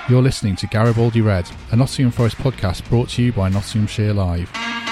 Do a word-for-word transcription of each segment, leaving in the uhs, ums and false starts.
You're listening to Garibaldi Red, a Nottingham Forest podcast brought to you by Nottinghamshire Live.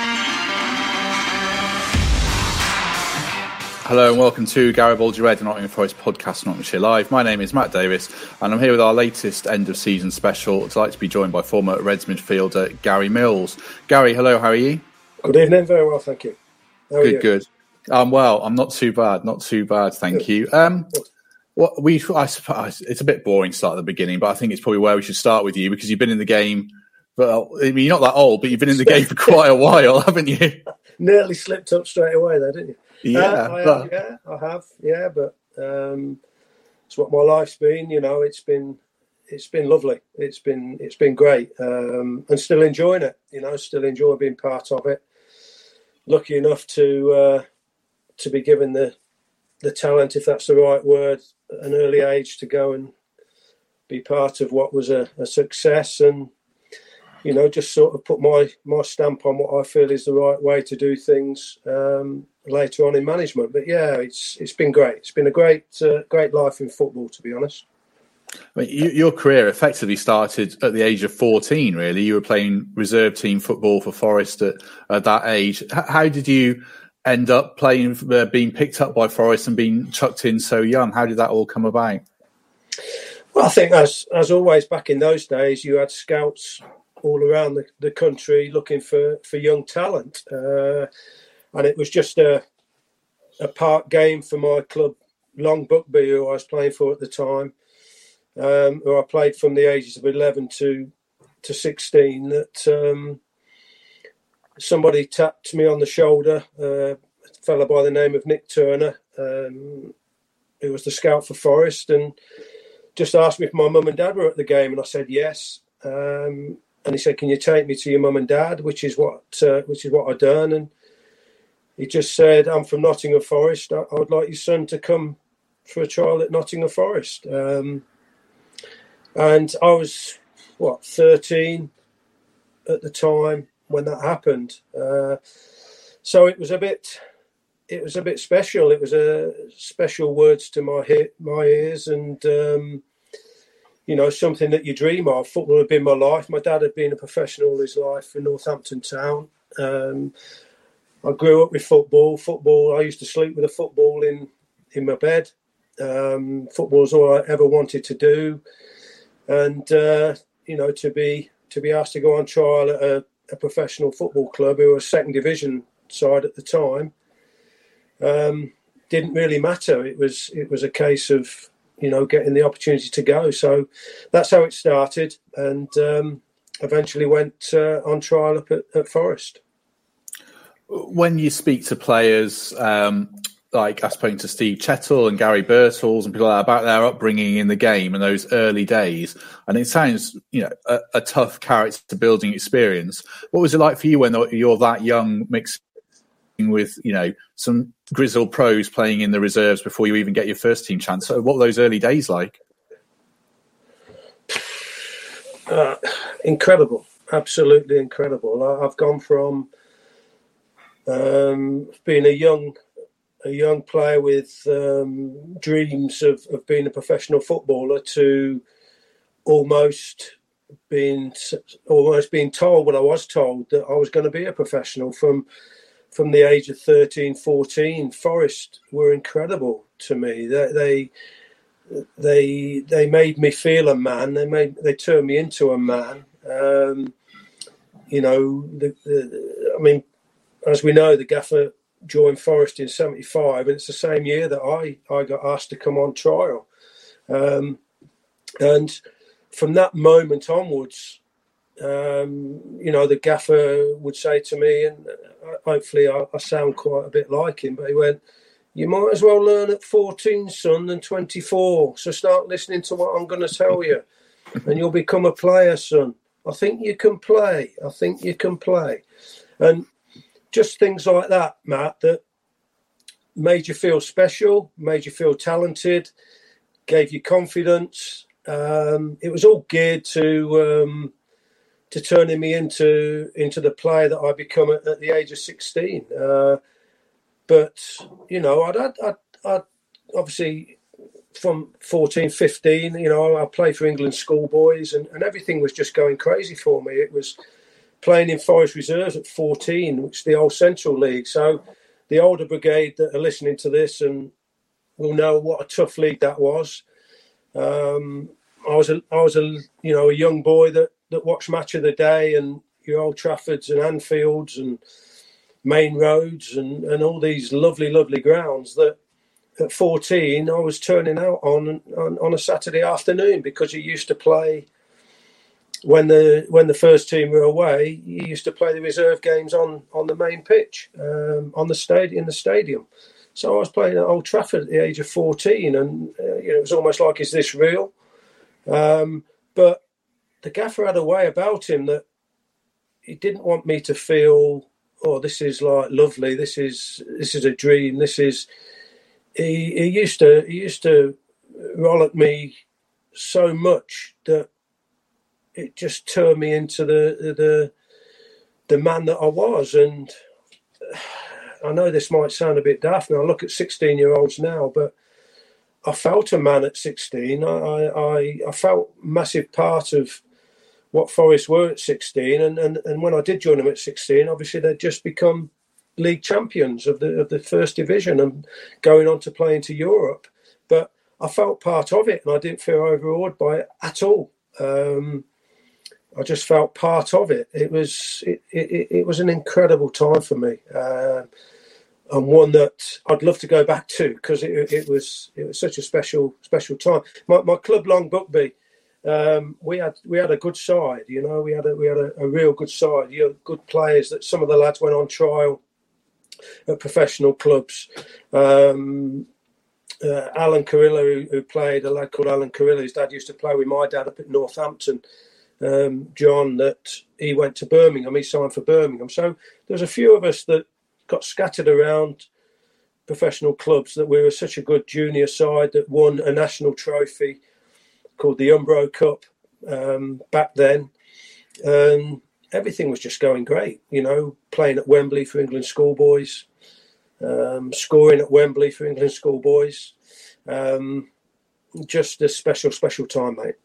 Hello and welcome to Garibaldi Red, a Nottingham Forest podcast, Nottinghamshire Live. My name is Matt Davis and I'm here with our latest end of season special. I'd like to be joined by former Reds midfielder Gary Mills. Gary, hello, how are you? Good evening, very well, thank you. How are good, you? good. Um, well, I'm not too bad, not too bad, thank Good. you. Um, what we, I suppose, it's a bit boring to start at the beginning, but I think it's probably where we should start with you because you've been in the game. Well, I mean, you're not that old, but you've been in the game for quite a while, haven't you? Nearly slipped up straight away there, didn't you? Yeah, uh, I but... have, yeah, I have, yeah, but um, it's what my life's been. You know, it's been, it's been lovely. It's been, it's been great, um, and still enjoying it. You know, still enjoy being part of it. Lucky enough to uh, to be given the the talent, if that's the right word, at an early age to go and be part of what was a, a success, and you know, just sort of put my my stamp on what I feel is the right way to do things um, later on in management. But yeah, it's it's been great. It's been a great uh, great life in football, to be honest. I mean, you, your career effectively started at the age of fourteen, really. You were playing reserve team football for Forest at, at that age. H- how did you end up playing, uh, being picked up by Forest and being chucked in so young? How did that all come about? Well, I think as as always back in those days, you had scouts all around the, the country looking for, for young talent. Uh, and it was just a, a part game for my club, Long Buckby, who I was playing for at the time, um, who I played from the ages of eleven to to sixteen, that um, somebody tapped me on the shoulder, uh, a fella by the name of Nick Turner, um, who was the scout for Forest, and just asked me if my mum and dad were at the game, and I said yes. Um, and he said, "Can you take me to your mum and dad?" Which is what uh, which is what I'd done, and he just said, "I'm from Nottingham Forest. I, I would like your son to come for a trial at Nottingham Forest." Um, and I was what thirteen at the time when that happened, uh, so it was a bit, it was a bit special. It was a special words to my he- my ears, and um, you know, something that you dream of. Football had been my life. My dad had been a professional all his life in Northampton Town. Um, I grew up with football. Football. I used to sleep with a football in in my bed. Um, football was all I ever wanted to do, and uh, you know, to be to be asked to go on trial at a a professional football club who was second division side at the time, um, didn't really matter. It was it was a case of, you know, getting the opportunity to go. So that's how it started, and um, eventually went uh, on trial up at, at Forest. When you speak to players, um, like I spoke to Steve Chettle and Gary Birtles and people like that about their upbringing in the game and those early days, and it sounds, you know, a, a tough character building experience. What was it like for you when you're that young, mixing with, you know, some grizzled pros playing in the reserves before you even get your first team chance? So what were those early days like? Uh, incredible, absolutely incredible. I, I've gone from um, being a young a young player with um, dreams of, of being a professional footballer to almost being almost being told what I was told, that I was going to be a professional from from the age of thirteen, fourteen. Forest were incredible to me. They they they, they made me feel a man. They made they turned me into a man. Um, you know, the, the, I mean, as we know, the gaffer joined Forest in seventy-five, and it's the same year that I, I got asked to come on trial. Um, and from that moment onwards, um, you know, the gaffer would say to me, and hopefully I, I sound quite a bit like him, but he went, "You might as well learn at fourteen, son, than twenty-four. So start listening to what I'm going to tell you, and you'll become a player, son. I think you can play. I think you can play." And just things like that, Matt, that made you feel special, made you feel talented, gave you confidence. Um, it was all geared to um, to turning me into into the player that I become at, at the age of sixteen. Uh, but you know, I'd, I'd, I'd, I'd obviously from fourteen, fifteen, you know, I played for England schoolboys, and, and everything was just going crazy for me. It was playing in Forest Reserves at fourteen, which is the old Central League. So the older brigade that are listening to this and will know what a tough league that was. Um, I was a, I was a, you know, a young boy that, that watched Match of the Day and your Old Traffords and Anfields and Main Roads and, and all these lovely, lovely grounds that at fourteen I was turning out on, on on a Saturday afternoon, because you used to play when the when the first team were away. You used to play the reserve games on, on the main pitch, um, on the stadium in the stadium. So I was playing at Old Trafford at the age of fourteen, and uh, you know, it was almost like, is this real? Um, but the gaffer had a way about him that he didn't want me to feel, oh, this is like lovely. This is this is a dream. This is. He, he used to he used to roll at me so much that it just turned me into the the the man that I was. And I know this might sound a bit daft now. I look at sixteen year olds now, but I felt a man at sixteen. I I, I felt a massive part of what Forest were at sixteen, and, and and when I did join them at sixteen, obviously they'd just become league champions of the of the first division and going on to play into Europe. But I felt part of it, and I didn't feel overawed by it at all. Um, I just felt part of it. It was it, it, it was an incredible time for me, uh, and one that I'd love to go back to, because it, it was it was such a special special time. My, my club, Long Buckby, um, we had we had a good side. You know, we had a we had a, a real good side. You had good players. That some of the lads went on trial at professional clubs. Um, uh, Alan Carilla, who, who played, a lad called Alan Carilla, his dad used to play with my dad up at Northampton. Um, John, that he went to Birmingham, he signed for Birmingham. So there's a few of us that got scattered around professional clubs, that we were such a good junior side that won a national trophy called the Umbro Cup um, back then. Um, everything was just going great, you know, playing at Wembley for England schoolboys, um, scoring at Wembley for England schoolboys. Um, just a special, special time, mate.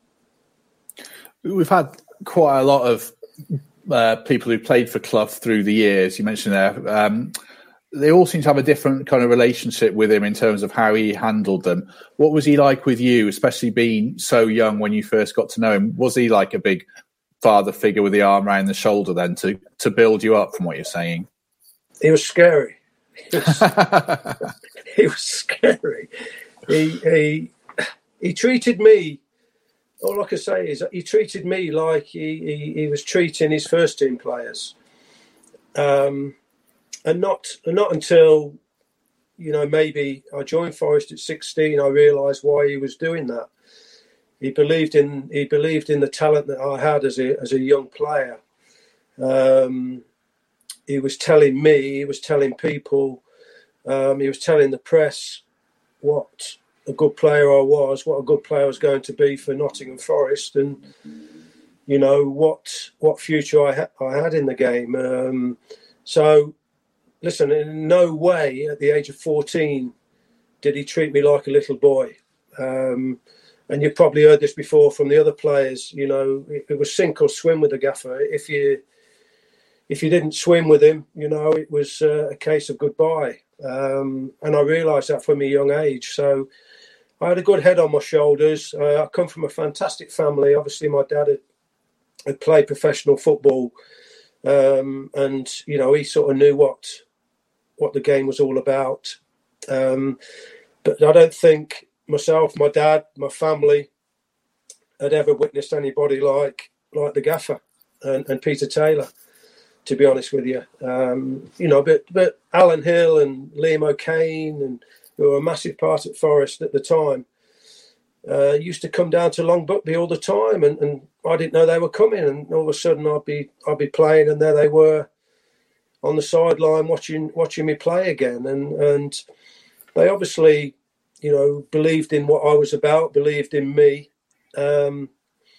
We've had quite a lot of uh, people who played for Clough through the years. You mentioned there. Um, they all seem to have a different kind of relationship with him in terms of how he handled them. What was he like with you, especially being so young when you first got to know him? Was he like a big father figure with the arm around the shoulder then to, to build you up, from what you're saying? He was scary. He was, he was scary. He, he, he treated me, all I can say is he treated me like he, he, he was treating his first team players. Um, and not not until, you know, maybe I joined Forest at sixteen, I realised why he was doing that. He believed in he believed in the talent that I had as a as a young player. Um, he was telling me, he was telling people, um, he was telling the press what a good player I was, what a good player I was going to be for Nottingham Forest, and you know what what future I ha- I had in the game. Um, so, listen, in no way at the age of fourteen did he treat me like a little boy. Um, And you've probably heard this before from the other players. You know, it, it was sink or swim with the gaffer. If you if you didn't swim with him, you know, it was uh, a case of goodbye. Um, and I realised that from a young age. So I had a good head on my shoulders. Uh, I come from a fantastic family. Obviously, my dad had, had played professional football, um, and you know, he sort of knew what what the game was all about. Um, but I don't think myself, my dad, my family had ever witnessed anybody like like the gaffer and, and Peter Taylor, to be honest with you. Um, you know, but but Alan Hill and Liam O'Kane, and who were a massive part at Forest at the time, uh, used to come down to Long Buckby all the time, and, and I didn't know they were coming, and all of a sudden I'd be I'd be playing, and there they were on the sideline watching watching me play again, and and they obviously, you know, believed in what I was about, believed in me, um,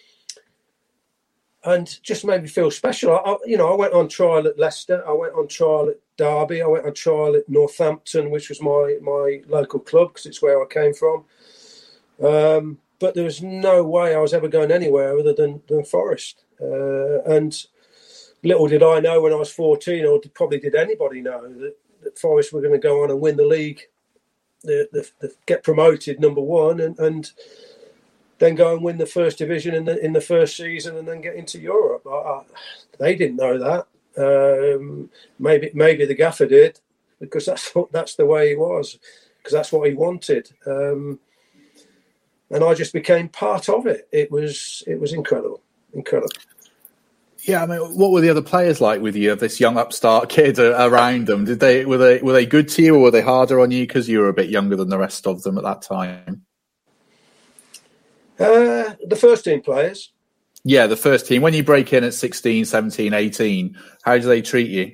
and just made me feel special. I, you know, I went on trial at Leicester. I went on trial at Derby. I went on trial at Northampton, which was my, my local club, because it's where I came from. Um, but there was no way I was ever going anywhere other than, than Forest. Uh, and little did I know when I was fourteen, or probably did anybody know, that, that Forest were going to go on and win the league, the, the, the, get promoted number one, and, and then go and win the first division in the in the first season, and then get into Europe. I, I, they didn't know that. Um, maybe maybe the gaffer did, because that's what, that's the way he was, because that's what he wanted. Um, and I just became part of it. It was it was incredible, incredible. Yeah, I mean, what were the other players like with you? This young upstart kid around them, did they were they were they good to you, or were they harder on you because you were a bit younger than the rest of them at that time? Uh, the first team players. Yeah, the first team. When you break in at sixteen, seventeen, eighteen, how do they treat you?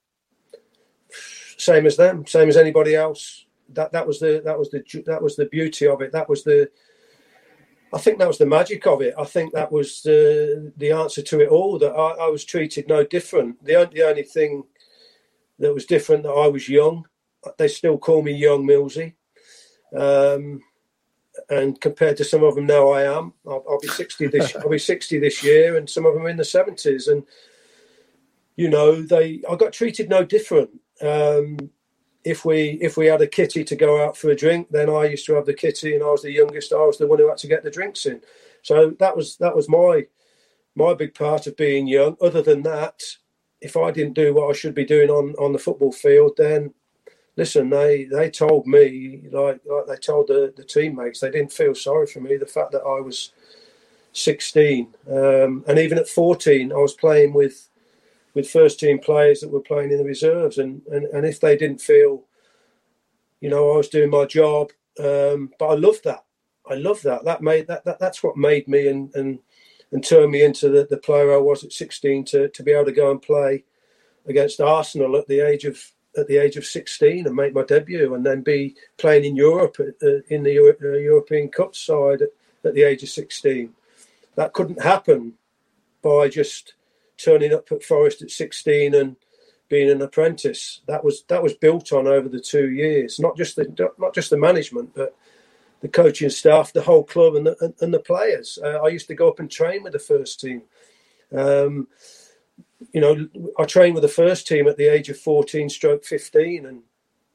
Same as them, same as anybody else. That that was the that was the that was the beauty of it. That was the. I think that was the magic of it. I think that was the the answer to it all. That I, I was treated no different. The only, the only thing that was different, that I was young. They still call me Young Millsy. Um, and compared to some of them now, I am. I'll, I'll be sixty this. I'll be sixty this year, and some of them are in the seventies. And you know, they. I got treated no different. Um, if we if we had a kitty to go out for a drink, then I used to have the kitty, and I was the youngest. I was the one who had to get the drinks in. So that was that was my my big part of being young. Other than that, if I didn't do what I should be doing on, on the football field, then listen, they, they told me, like like they told the, the teammates, they didn't feel sorry for me. The fact that I was sixteen, um, and even at fourteen, I was playing with with first team players that were playing in the reserves, and, and, and if they didn't feel, you know, I was doing my job, um, but I loved that. I loved that. That made that, that that's what made me and and, and turned me into the, the player I was at sixteen, to, to be able to go and play against Arsenal at the age of at the age of sixteen and make my debut, and then be playing in Europe uh, in the Euro- uh, European Cup side at, at the age of sixteen. That couldn't happen by just turning up at Forest at sixteen and being an apprentice. That was that was built on over the two years. Not just the not just the management, but the coaching staff, the whole club, and the and, and the players. Uh, I used to go up and train with the first team. Um, you know, I trained with the first team at the age of fourteen, stroke fifteen, and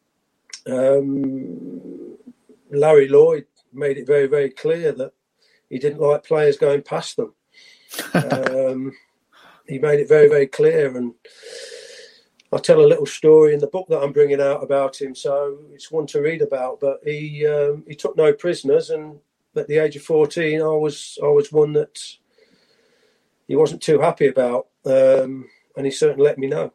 um, Larry Lloyd made it very, very clear that he didn't like players going past them. um, He made it very, very clear, and I'll tell a little story in the book that I'm bringing out about him, so it's one to read about. But he um, he took no prisoners, and at the age of fourteen, I was I was one that he wasn't too happy about, um, and he certainly let me know.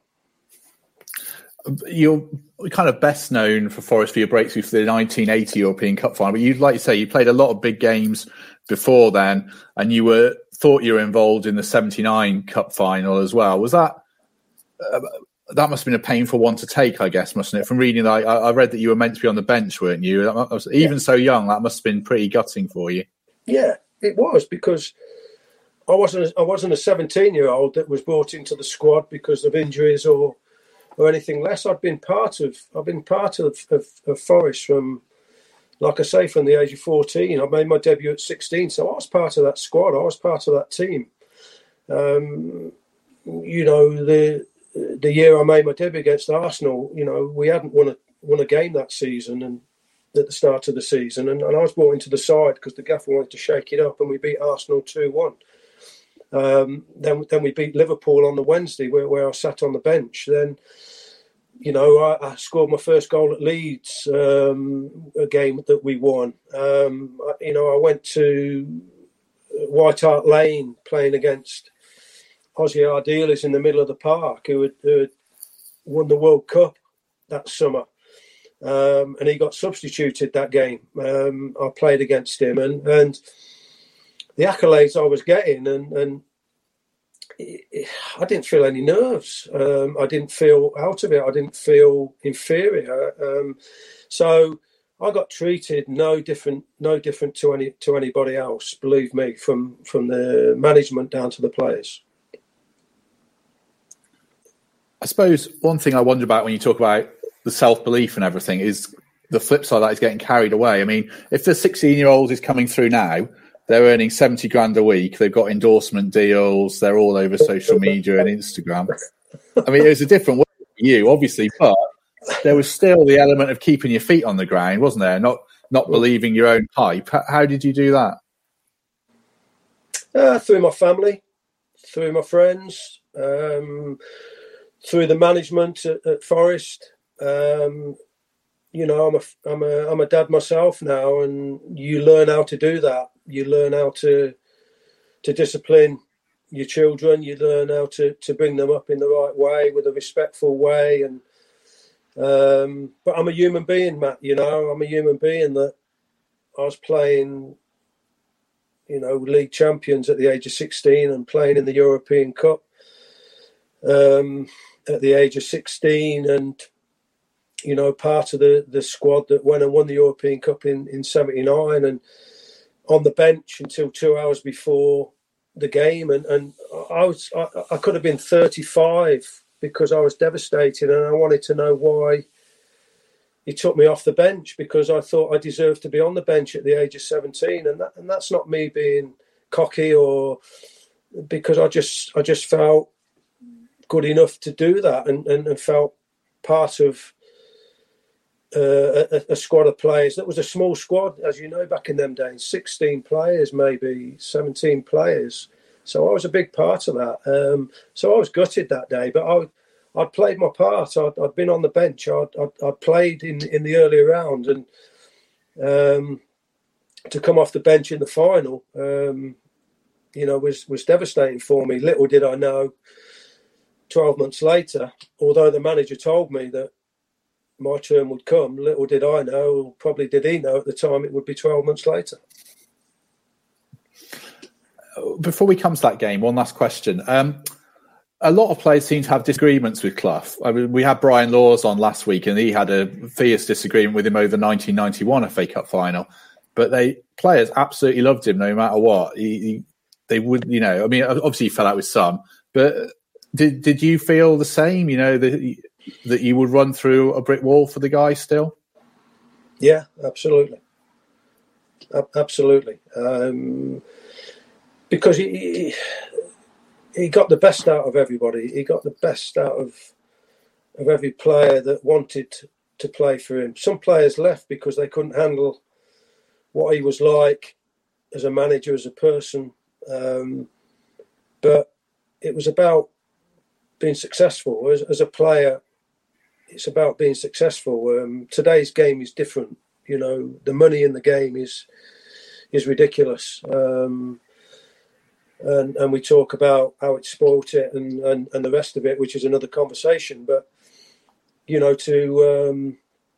You're kind of best known for Forest for your breakthrough for the nineteen eighty European Cup final, but you'd like to say you played a lot of big games before then, and you were thought you were involved in the seventy-nine Cup final as well. Was that uh, that must have been a painful one to take, I guess, mustn't it? From reading, I, I read that you were meant to be on the bench, weren't you? That was, even yeah. so young, that must have been pretty gutting for you. Yeah, it was, because I wasn't I wasn't a seventeen-year-old that was brought into the squad because of injuries or or anything less. I've been part of I've been part of, of, of Forest from, like I say, from the age of fourteen. I made my debut at sixteen, so I was part of that squad. I was part of that team. Um, you know, the the year I made my debut against Arsenal, you know, we hadn't won a won a game that season, and at the start of the season, and, and I was brought into the side because the gaffer wanted to shake it up, and we beat Arsenal two one. Um, then then we beat Liverpool on the Wednesday, where, where I sat on the bench. Then, you know, I, I scored my first goal at Leeds, um, a game that we won. Um, I, you know, I went to White Hart Lane playing against Ossie Ardiles in the middle of the park, who had, who had won the World Cup that summer. Um, and he got substituted that game. Um, I played against him, and, and the accolades I was getting, and, and it, it, I didn't feel any nerves. Um, I didn't feel out of it. I didn't feel inferior. Um, so I got treated no different, no different to any to anybody else. Believe me, from from the management down to the players. I suppose one thing I wonder about when you talk about the self-belief and everything is the flip side of that is getting carried away. I mean, if the sixteen-year-old is coming through now, they're earning seventy grand a week. They've got endorsement deals. They're all over social media and Instagram. I mean, it was a different way for you, obviously, but there was still the element of keeping your feet on the ground, wasn't there? Not not believing your own hype. How did you do that? Uh, through my family, through my friends, um, through the management at, at Forest. Um, you know, I'm a, I'm a, I'm a dad myself now, and you learn how to do that. You learn how to, to discipline your children. You learn how to, to bring them up in the right way, with a respectful way. And um, but I'm a human being, Matt. You know, I'm a human being that I was playing, you know, league champions at the age of sixteen and playing in the European Cup um, at the age of sixteen, and you know, part of the, the squad that went and won the European Cup in, in seventy-nine, and on the bench until two hours before the game. And, and I was I, I could have been thirty-five because I was devastated, and I wanted to know why he took me off the bench, because I thought I deserved to be on the bench at the age of seventeen. And that, and that's not me being cocky, or because I just I just felt good enough to do that, and, and, and felt part of Uh, a, a squad of players. That was a small squad, as you know, back in them days, sixteen players, maybe seventeen players. So I was a big part of that. Um, so I was gutted that day, but I, I'd played my part. I'd, I'd been on the bench. I'd, I'd, I'd played in, in the earlier round, and um, to come off the bench in the final, um, you know, was was devastating for me. Little did I know, twelve months later, although the manager told me that my turn would come, little did I know, or probably did he know at the time, it would be twelve months later. Before we come to that game, one last question. Um, a lot of players seem to have disagreements with Clough. I mean, we had Brian Laws on last week, and he had a fierce disagreement with him over the nineteen ninety-one F A Cup final. But they players absolutely loved him no matter what. He, he, they would, you know, I mean, obviously he fell out with some, but did did you feel the same? You know, that that you would run through a brick wall for the guy still? Yeah, absolutely. Absolutely. Um, because he, he he got the best out of everybody. He got the best out of of every player that wanted to play for him. Some players left because they couldn't handle what he was like as a manager, as a person. Um, but it was about being successful. As, as a player, it's about being successful. Um, today's game is different. You know, the money in the game is is ridiculous. Um, and and we talk about how it spoilt it and, and, and the rest of it, which is another conversation. But, you know, to um,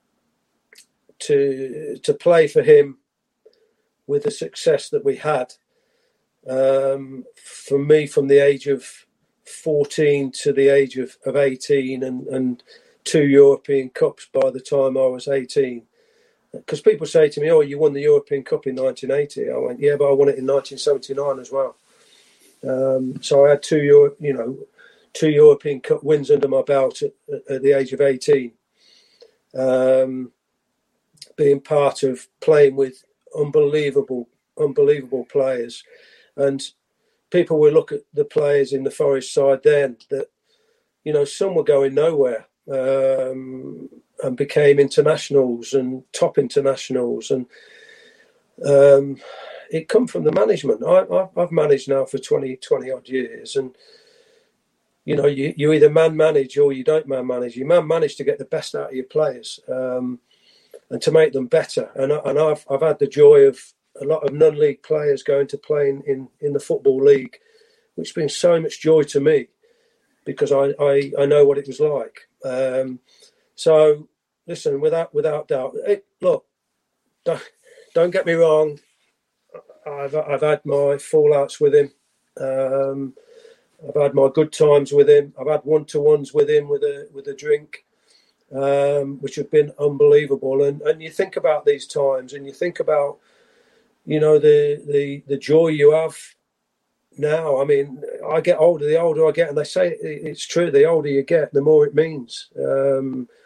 to to play for him with the success that we had, um, for me, from the age of fourteen to the age of, of eighteen, and, and two European Cups by the time I was eighteen. Because people say to me, oh, you won the European Cup in nineteen eighty. I went, yeah, but I won it in nineteen seventy-nine as well. Um, so I had two, Euro, you know, two European Cup wins under my belt at, at the age of eighteen. Um, being part of playing with unbelievable, unbelievable players. And people will look at the players in the Forest side then that, you know, some were going nowhere. Um, and became internationals and top internationals, and um, it come from the management. I, I, I've managed now for twenty, twenty odd years, and you know, you, you either man manage or you don't man manage. You man manage to get the best out of your players, um, and to make them better. And, I, and I've I've had the joy of a lot of non-league players going to play in, in, in the Football League, which has been so much joy to me, because I, I, I know what it was like. Um, So, listen, without without doubt, it, look, don't, don't get me wrong. I've I've had my fallouts with him. Um, I've had my good times with him. I've had one to ones with him with a with a drink, um, which have been unbelievable. And and you think about these times, and you think about, you know, the the the joy you have now. I mean, I get older. The older I get, and they say it's true. The older you get, the more it means. Um,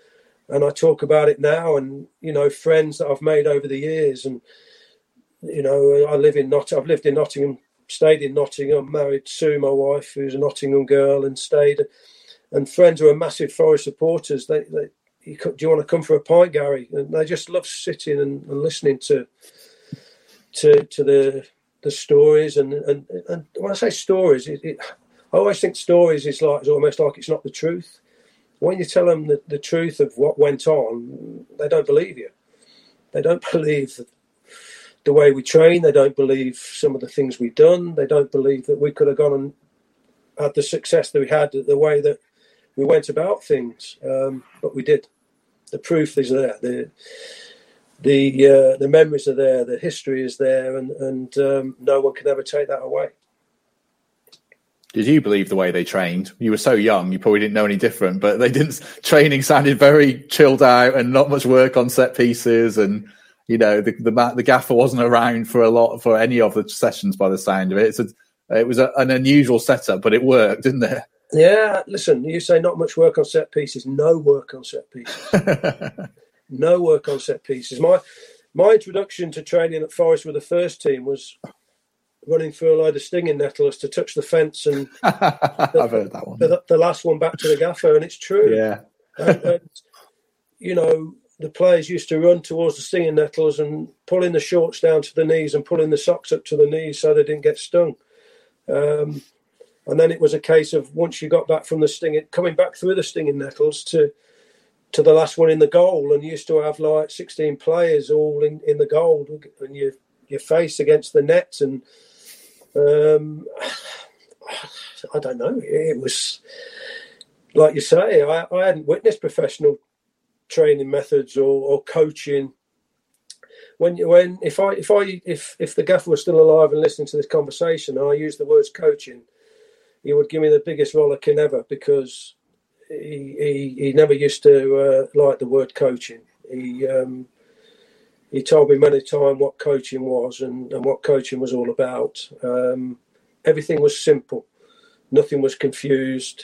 and I talk about it now, and you know, friends that I've made over the years, and you know, I live in Not. I've lived in Nottingham, stayed in Nottingham, married Sue, my wife, who's a Nottingham girl, and stayed. And friends who are massive Forest supporters, they, they you, do you want to come for a pint, Gary? And they just love sitting and, and listening to to to the the stories. And, and, and when I say stories, it, it, I always think stories is like it's almost like it's not the truth. When you tell them the, the truth of what went on, they don't believe you. They don't believe the, the way we train. They don't believe some of the things we've done. They don't believe that we could have gone and had the success that we had, the way that we went about things, um, but we did. The proof is there. The the uh, the memories are there. The history is there, and and um, no one can ever take that away. Did you believe the way they trained? You were so young, you probably didn't know any different. But they didn't. Training sounded very chilled out, and not much work on set pieces, and you know the the, the gaffer wasn't around for a lot for any of the sessions. By the sound of it, it's a, it was a, an unusual setup, but it worked, didn't it? Yeah, listen, you say not much work on set pieces, no work on set pieces. No work on set pieces. My my introduction to training at Forest with the first team was running through a load of stinging nettles to touch the fence and the, I've heard that one. The, the last one back to the gaffer, and it's true. Yeah. and, and, you know, the players used to run towards the stinging nettles and pulling the shorts down to the knees and pulling the socks up to the knees so they didn't get stung. Um And then it was a case of once you got back from the stinging, coming back through the stinging nettles to to the last one in the goal, and you used to have like sixteen players all in, in the goal, and your your face against the net, and um, I don't know. It was like you say. I, I hadn't witnessed professional training methods or, or coaching. When you when if I if I if if the gaffer was still alive and listening to this conversation, and I use the words coaching, he would give me the biggest rollicking ever, because he he, he never used to uh, like the word coaching. He um, he told me many times what coaching was and, and what coaching was all about. Um, everything was simple. Nothing was confused.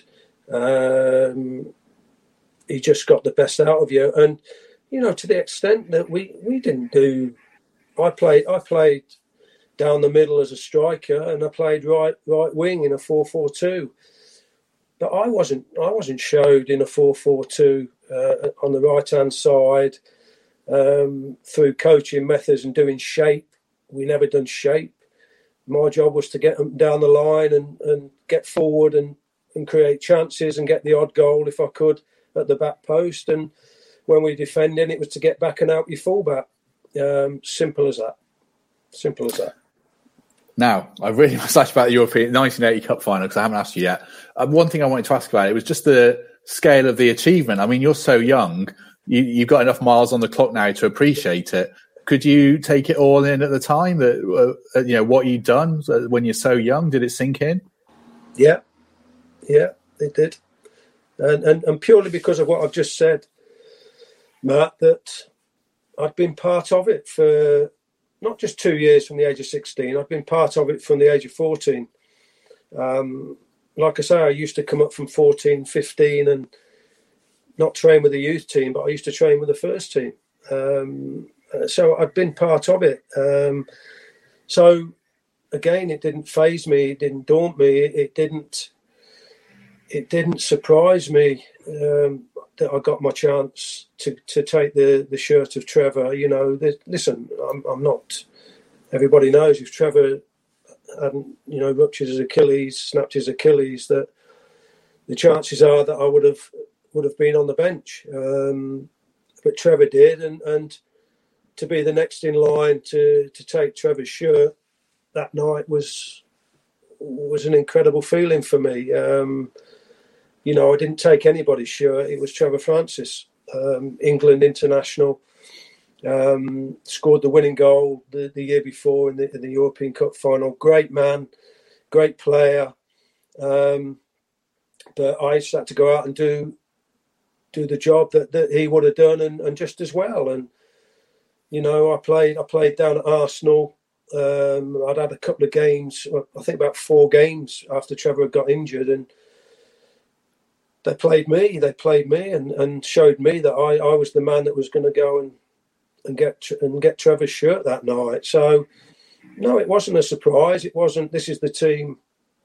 Um, he just got the best out of you. And, you know, to the extent that we, we didn't do... I played I played... down the middle as a striker, and I played right right wing in a four four two. But I wasn't I wasn't showed in a four four two uh, on the right hand side um, through coaching methods and doing shape. We never done shape. My job was to get them down the line and, and get forward and, and create chances and get the odd goal if I could at the back post. And when we were defending, it was to get back and out your fullback. Um, simple as that. Simple as that. Now, I really must ask about the European nineteen eighty Cup final, because I haven't asked you yet. Uh, one thing I wanted to ask about, it was just the scale of the achievement. I mean, you're so young. You, you've got enough miles on the clock now to appreciate it. Could you take it all in at the time, that uh, you know what you'd done when you're so young? Did it sink in? Yeah, yeah, it did. And, and, and purely because of what I've just said, Matt, that I'd been part of it for... not just two years from the age of sixteen. I've been part of it from the age of fourteen. Um, like I say, I used to come up from fourteen, fifteen and not train with the youth team, but I used to train with the first team. Um, so I've been part of it. Um, so, again, it didn't faze me. It didn't daunt me. It, it didn't it didn't surprise me um, that I got my chance to, to take the, the shirt of Trevor. You know, the, listen, I'm, I'm not... Everybody knows if Trevor hadn't, you know, ruptured his Achilles, snapped his Achilles, that the chances are that I would have would have been on the bench. Um, but Trevor did, and, and to be the next in line to, to take Trevor's shirt that night was was an incredible feeling for me. Um, you know, I didn't take anybody's shirt. It was Trevor Francis, um, England international. Um, scored the winning goal the, the year before in the, in the European Cup final. Great man, great player. Um, but I just had to go out and do do the job that, that he would have done, and, and just as well. And you know, I played I played down at Arsenal. Um, I'd had a couple of games, I think about four games after Trevor had got injured, and they played me. They played me and, and showed me that I, I was the man that was going to go and and get and get Trevor's shirt that night. So no, it wasn't a surprise. It wasn't. This is the team.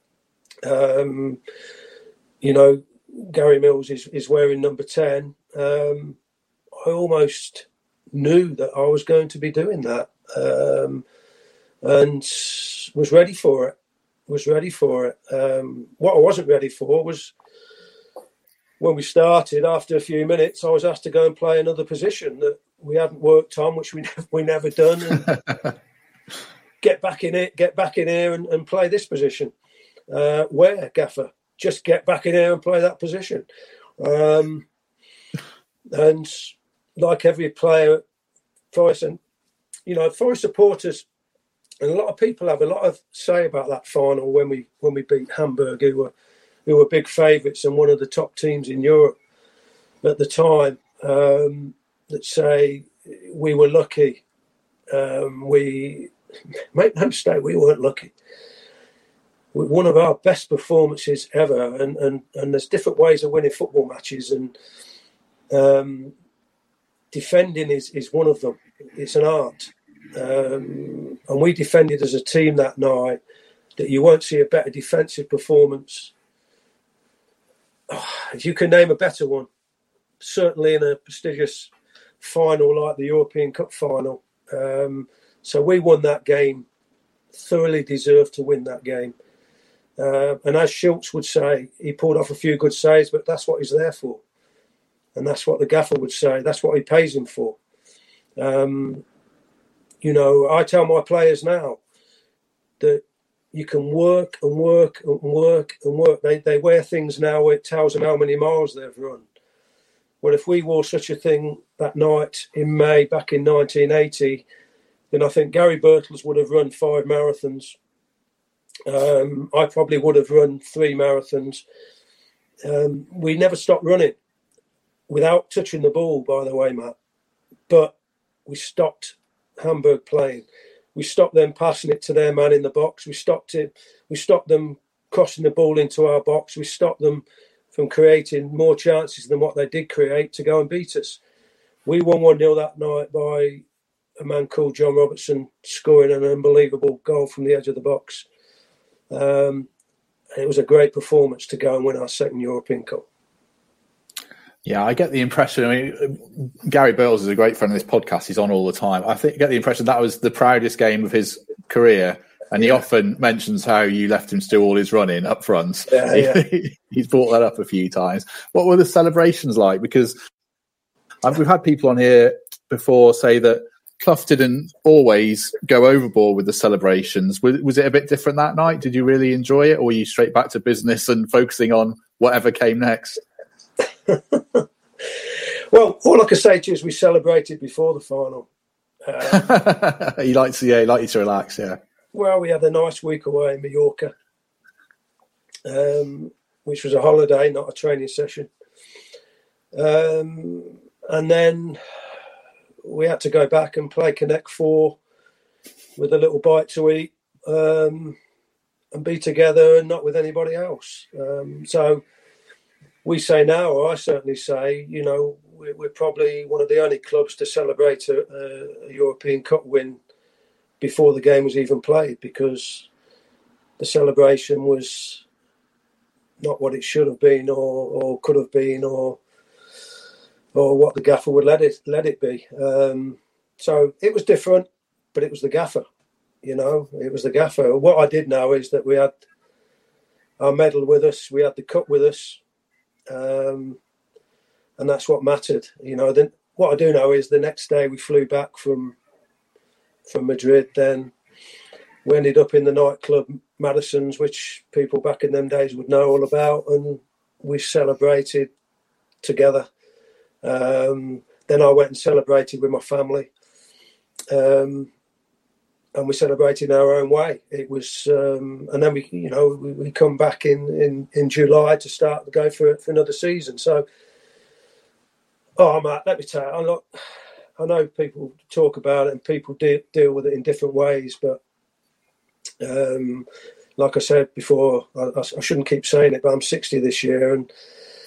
Um, you know, Gary Mills is, is wearing number ten. Um, I almost knew that I was going to be doing that, um, and was ready for it. Was ready for it. Um, what I wasn't ready for was when we started. After a few minutes, I was asked to go and play another position that we hadn't worked on, which we we never done. And get back in it, get back in here, and, and play this position. Uh, where, Gaffer? Just get back in here and play that position. Um, and like every player at Forest, and you know, Forest supporters, and a lot of people have a lot of say about that final when we when we beat Hamburg, who were who were big favourites and one of the top teams in Europe at the time. Um, that say we were lucky. Um, we make no mistake, we weren't lucky. One of our best performances ever, and, and, and there's different ways of winning football matches, and um, defending is, is one of them. It's an art. Um, and we defended as a team that night that you won't see a better defensive performance. Oh, if you can name a better one, certainly in a prestigious final like the European Cup final. Um, so we won that game, thoroughly deserved to win that game. Uh, and as Schultz would say, he pulled off a few good saves, but that's what he's there for. And that's what the gaffer would say. That's what he pays him for. Um, you know, I tell my players now that you can work and work and work and work. They, they wear things now where it tells them how many miles they've run. Well, if we wore such a thing that night in May back in nineteen eighty, then I think Gary Birtles would have run five marathons. Um, I probably would have run three marathons. Um, we never stopped running without touching the ball, by the way, Matt. But we stopped Hamburg playing. We stopped them passing it to their man in the box. We stopped it. We stopped them crossing the ball into our box. We stopped them from creating more chances than what they did create to go and beat us. We won one nil that night by a man called John Robertson scoring an unbelievable goal from the edge of the box. Um, it was a great performance to go and win our second European Cup. Yeah, I get the impression, I mean, Gary Birtles is a great friend of this podcast. He's on all the time. I think I get the impression that was the proudest game of his career. And he yeah. often mentions how you left him to do all his running up front. Yeah, yeah. He's brought that up a few times. What were the celebrations like? Because I've, we've had people on here before say that Clough didn't always go overboard with the celebrations. Was, was it a bit different that night? Did you really enjoy it? Or were you straight back to business and focusing on whatever came next? Well, all I can say to you is we celebrated before the final. Um, he likes, yeah, he liked you to relax, yeah. Well, we had a nice week away in Mallorca, um, which was a holiday, not a training session. Um, and then we had to go back and play Connect Four with a little bite to eat um, and be together and not with anybody else. Um, so we say now, or I certainly say, you know, we're, we're probably one of the only clubs to celebrate a, a European Cup win before the game was even played, because the celebration was not what it should have been or, or could have been or or what the gaffer would let it let it be. Um, so it was different, but it was the gaffer, you know, it was the gaffer. What I did know is that we had our medal with us, we had the cup with us, um, and that's what mattered. You know, then what I do know is the next day we flew back from from Madrid, then we ended up in the nightclub Madison's, which people back in them days would know all about, and we celebrated together. Um, then I went and celebrated with my family, um, and we celebrated in our own way. It was, um, and then we, you know, we, we come back in, in, in July to start to go for for another season. So, oh, Matt, let me tell you, I'm not. I know people talk about it and people de- deal with it in different ways, but um, like I said before, I, I shouldn't keep saying it, but I'm sixty this year, and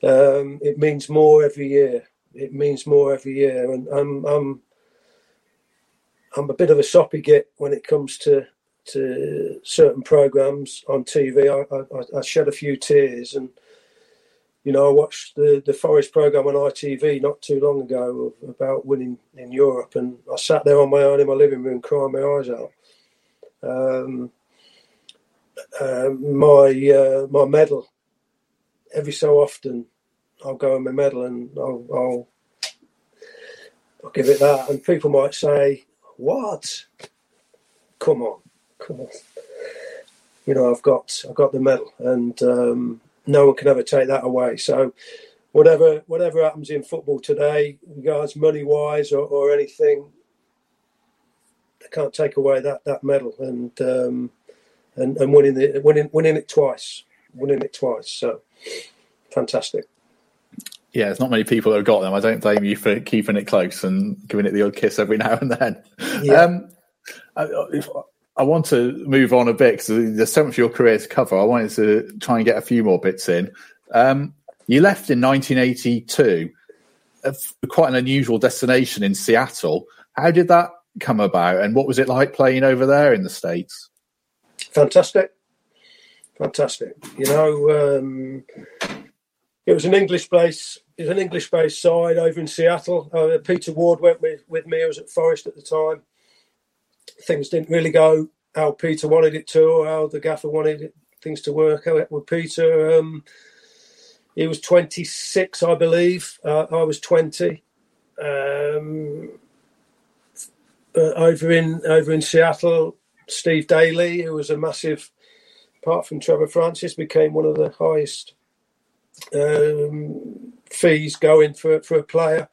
um, it means more every year. It means more every year, and I'm I'm I'm a bit of a soppy git when it comes to to certain programs on T V. I, I, I shed a few tears, and you know, I watched the the Forest program on I T V not too long ago of, about winning in Europe, and I sat there on my own in my living room crying my eyes out. Um, uh, my uh, my medal. Every so often, I'll go on my medal and I'll, I'll I'll give it that, and people might say, "What? Come on, come on." You know, I've got I've got the medal, and um, no one can ever take that away. So, whatever whatever happens in football today, regards money wise or, or anything, they can't take away that, that medal, and um, and and winning the winning winning it twice, winning it twice. So. Fantastic. Yeah, there's not many people that have got them. I don't blame you for keeping it close and giving it the odd kiss every now and then. Yeah. Um, I, if, I want to move on a bit because there's so much of your career to cover. I wanted to try and get a few more bits in. Um, you left in nineteen eighty-two, a, quite an unusual destination in Seattle. How did that come about, and what was it like playing over there in the States? Fantastic. Fantastic. You know, um, it was an English-based, it was an English-based side over in Seattle. Uh, Peter Ward went with, with me. I was at Forest at the time. Things didn't really go how Peter wanted it to, or how the gaffer wanted it, things to work out with Peter. Um, he was twenty-six, I believe. Uh, I was twenty. Um, uh, over in over in Seattle, Steve Daly, who was a massive, apart from Trevor Francis, became one of the highest um, fees going for for a player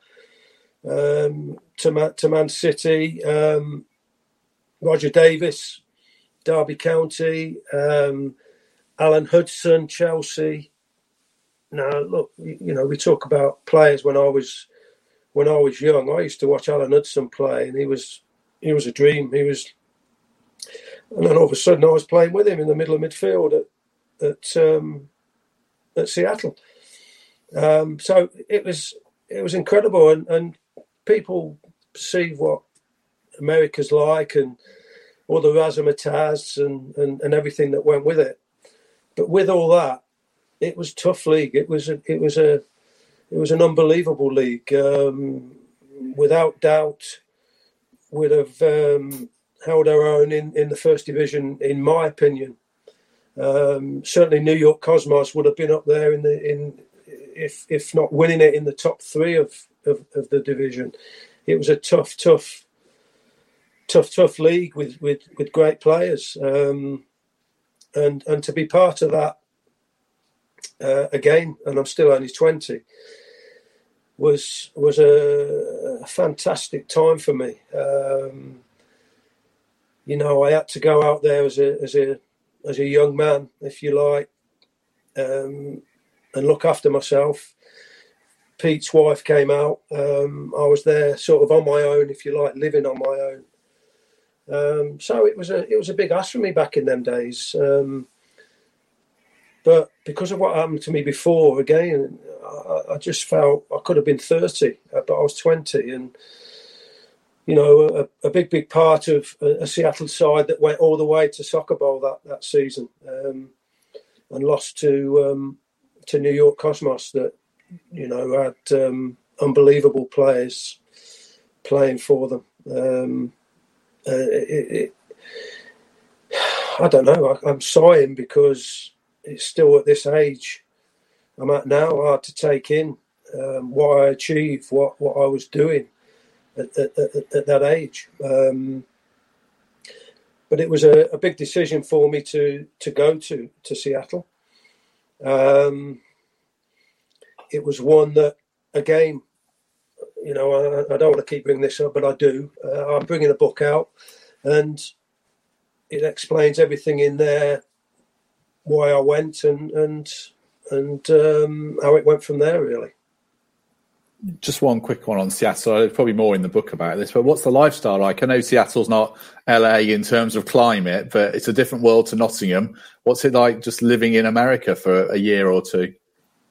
um, to Man, to Man City. Um, Roger Davis, Derby County, um, Alan Hudson, Chelsea. Now, look, you know, we talk about players when I was when I was young. I used to watch Alan Hudson play, and he was he was a dream. He was, and then all of a sudden, I was playing with him in the middle of midfield at at, um, at Seattle. Um, so it was it was incredible, and, and people perceive what America's like and all the razzmatazz and, and, and everything that went with it. But with all that, it was a tough league. It was a, it was a it was an unbelievable league. Um, without doubt, would have um, held our own in, in the first division, in my opinion. Um, certainly, New York Cosmos would have been up there in the in if if not winning it in the top three of, of, of the division. It was a tough, tough, tough, tough league with with, with great players, um, and and to be part of that uh, again, and I'm still only twenty, was was a, a fantastic time for me. Um, you know, I had to go out there as a as a as a young man, if you like, um, and look after myself. Pete's wife came out. Um, I was there, sort of on my own, if you like, living on my own. Um, so it was a it was a big ask for me back in them days. Um, but because of what happened to me before, again, I, I just felt I could have been thirty, but I was twenty, and you know, a, a big, big part of a, a Seattle side that went all the way to Soccer Bowl that that season, um, and lost to um, to New York Cosmos that, you know, had um, unbelievable players playing for them. Um, uh, it, it, I don't know. I, I'm sighing because it's still at this age I'm at now hard to take in um, what I achieved, what, what I was doing at, at, at, at that age. Um, but it was a, a big decision for me to to go to to Seattle. Um, it was one that, again, you know, I, I don't want to keep bringing this up, but I do. Uh, I'm bringing a book out, and it explains everything in there, why I went and and and um, how it went from there, really. Just one quick one on Seattle. There's probably more in the book about this, but what's the lifestyle like? I know Seattle's not L A in terms of climate, but it's a different world to Nottingham. What's it like just living in America for a year or two?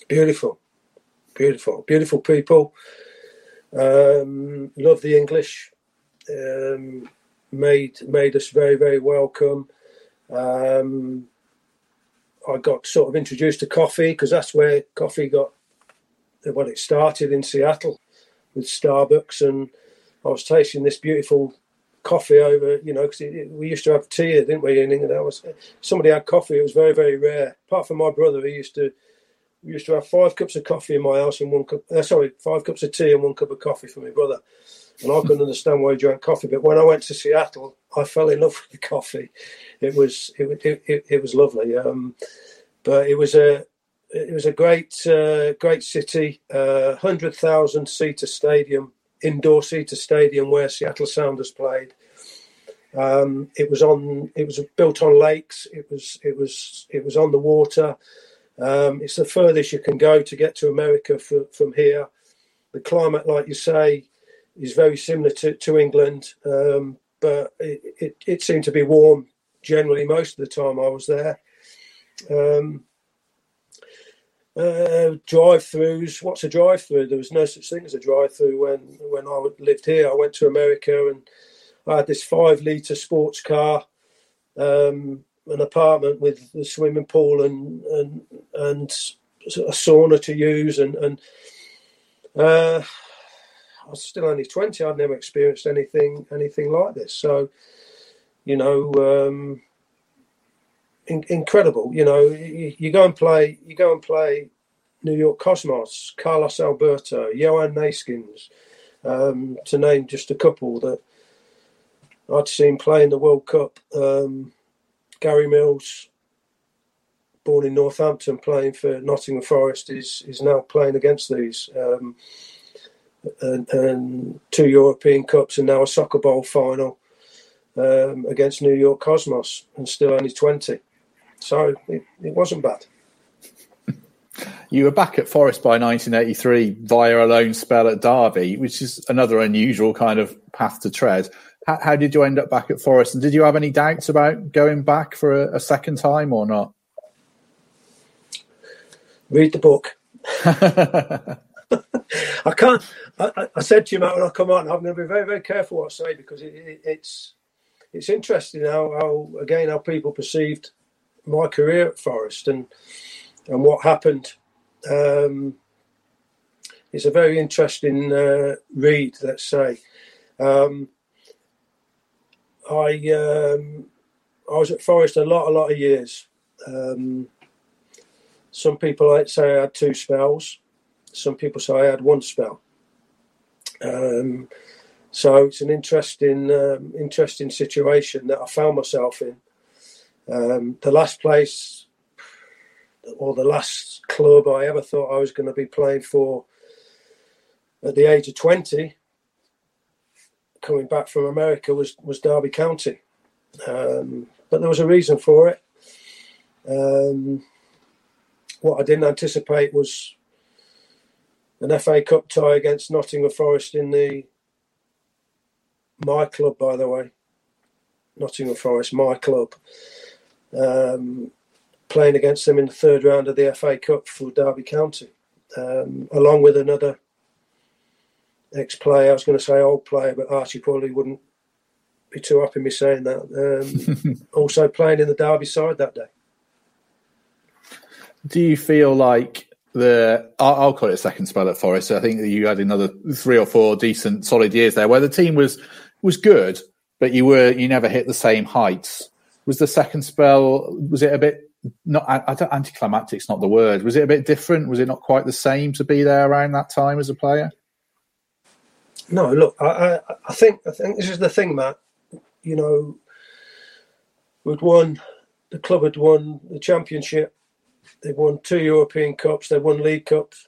Beautiful, beautiful, beautiful people. Um, love the English. Um, made made us very, very welcome. Um, I got sort of introduced to coffee because that's where coffee got, well, it started in Seattle with Starbucks, and I was tasting this beautiful coffee over, you know, because we used to have tea here, didn't we? In England, that was somebody had coffee. It was very, very rare. Apart from my brother, he used to we used to have five cups of coffee in my house and one cup. Uh, sorry, five cups of tea and one cup of coffee for my brother. And I couldn't understand why he drank coffee. But when I went to Seattle, I fell in love with coffee. It was it it, it, it was lovely. Um, but it was a it was a great uh, great city, uh, hundred thousand seater stadium, indoor seater stadium where Seattle Sounders played. Um, it was on. It was built on lakes. It was. It was. It was on the water. Um, it's the furthest you can go to get to America for, from here. The climate, like you say, is very similar to, to England, um, but it, it, it seemed to be warm generally most of the time I was there. Um, uh, drive-throughs. What's a drive-through? There was no such thing as a drive-through when, when I lived here. I went to America and I had this five-litre sports car, um, an apartment with a swimming pool and and and a sauna to use, and and uh, I was still only twenty. I'd never experienced anything anything like this. So, you know, um, in, incredible. You know, you, you go and play. You go and play New York Cosmos, Carlos Alberto, Johan Neeskens, um, to name just a couple that I'd seen play in the World Cup. Um, Gary Mills, born in Northampton, playing for Nottingham Forest, is is now playing against these. Um, and, and two European Cups and now a Soccer Bowl final um, against New York Cosmos, and still only twenty. So it, it wasn't bad. You were back at Forest by nineteen eighty-three via a loan spell at Derby, which is another unusual kind of path to tread. How, how did you end up back at Forest? And did you have any doubts about going back for a, a second time or not? Read the book. I can't. I, I said to you, Matt, when I come on, I'm going to be very, very careful what I say, because it, it, it's it's interesting how, how again how people perceived my career at Forest and and what happened. Um, it's a very interesting uh, read, let's say. Um, I um, I was at Forest a lot, a lot of years. Um, some people say I had two spells. Some people say I had one spell. Um, so it's an interesting, um, interesting situation that I found myself in. Um, the last place, or the last club I ever thought I was going to be playing for at the age of twenty, coming back from America, was, was Derby County. Um, but there was a reason for it. Um, what I didn't anticipate was an F A Cup tie against Nottingham Forest in the my club, by the way. Nottingham Forest, my club. Um, playing against them in the third round of the F A Cup for Derby County, um, along with another ex-player. I was going to say old player, but Archie probably wouldn't be too happy me saying that. Um, also playing in the Derby side that day. Do you feel like the, I'll call it a second spell at Forest. I think that you had another three or four decent, solid years there where the team was was good, but you were you never hit the same heights. Was the second spell, was it a bit, not I don't, anticlimactic's not the word. Was it a bit different? Was it not quite the same to be there around that time as a player? No, look, I, I, I think I think this is the thing, Matt. You know, we'd won, the club had won the championship. They've won two European Cups. They've won League Cups.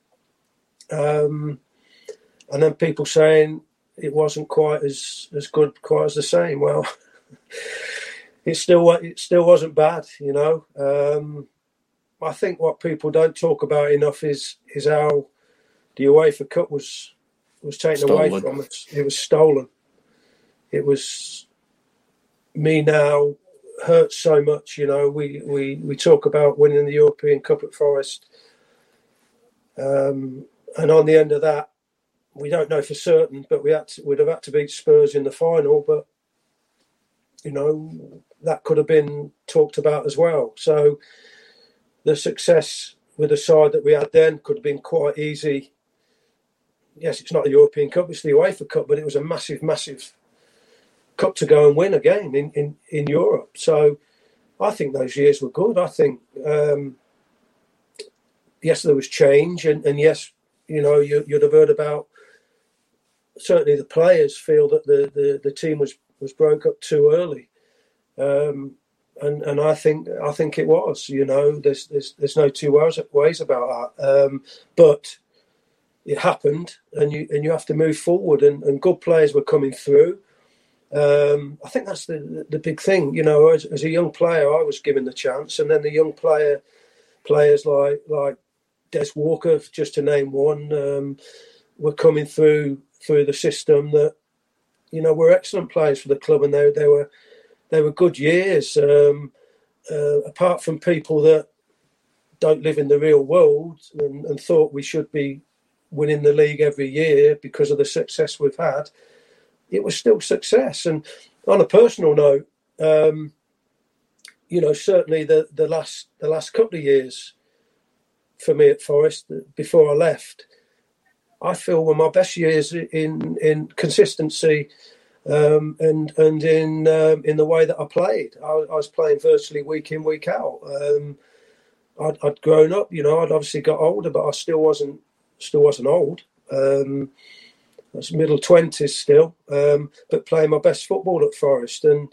Um, and then people saying it wasn't quite as, as good, quite as the same. Well, it still it still wasn't bad, you know. Um, I think what people don't talk about enough is is how the UEFA Cup was was taken stolen. away from us. It was stolen. It was me now. Hurts so much, you know. We, we, we talk about winning the European Cup at Forest. Um, and on the end of that, we don't know for certain, but we had to, we'd have had to beat Spurs in the final. But, you know, that could have been talked about as well. So the success with the side that we had then could have been quite easy. Yes, it's not a European Cup, it's the UEFA Cup, but it was a massive, massive cup to go and win again in, in, in Europe. So I think those years were good. I think, um, yes, there was change. And, and yes, you know, you, you'd have heard about, certainly the players feel that the, the, the team was, was broke up too early. Um, and and I think I think it was, you know, there's there's, there's no two ways, ways about that. Um, but it happened, and you and you have to move forward, and, and good players were coming through. Um, I think that's the the big thing, you know. As, as a young player, I was given the chance, and then the young player players like like Des Walker, just to name one, um, were coming through through the system that, you know, were excellent players for the club, and they they were they were good years. Um, uh, apart from people that don't live in the real world and, and thought we should be winning the league every year because of the success we've had, it was still success. And on a personal note, um, you know, certainly the, the last the last couple of years for me at Forest, before I left, I feel were my best years in in consistency um, and and in um, in the way that I played. I, I was playing virtually week in, week out. Um, I'd, I'd grown up, you know. I'd obviously got older, but I still wasn't still wasn't old. Um, I was middle twenties still, um, but playing my best football at Forest, and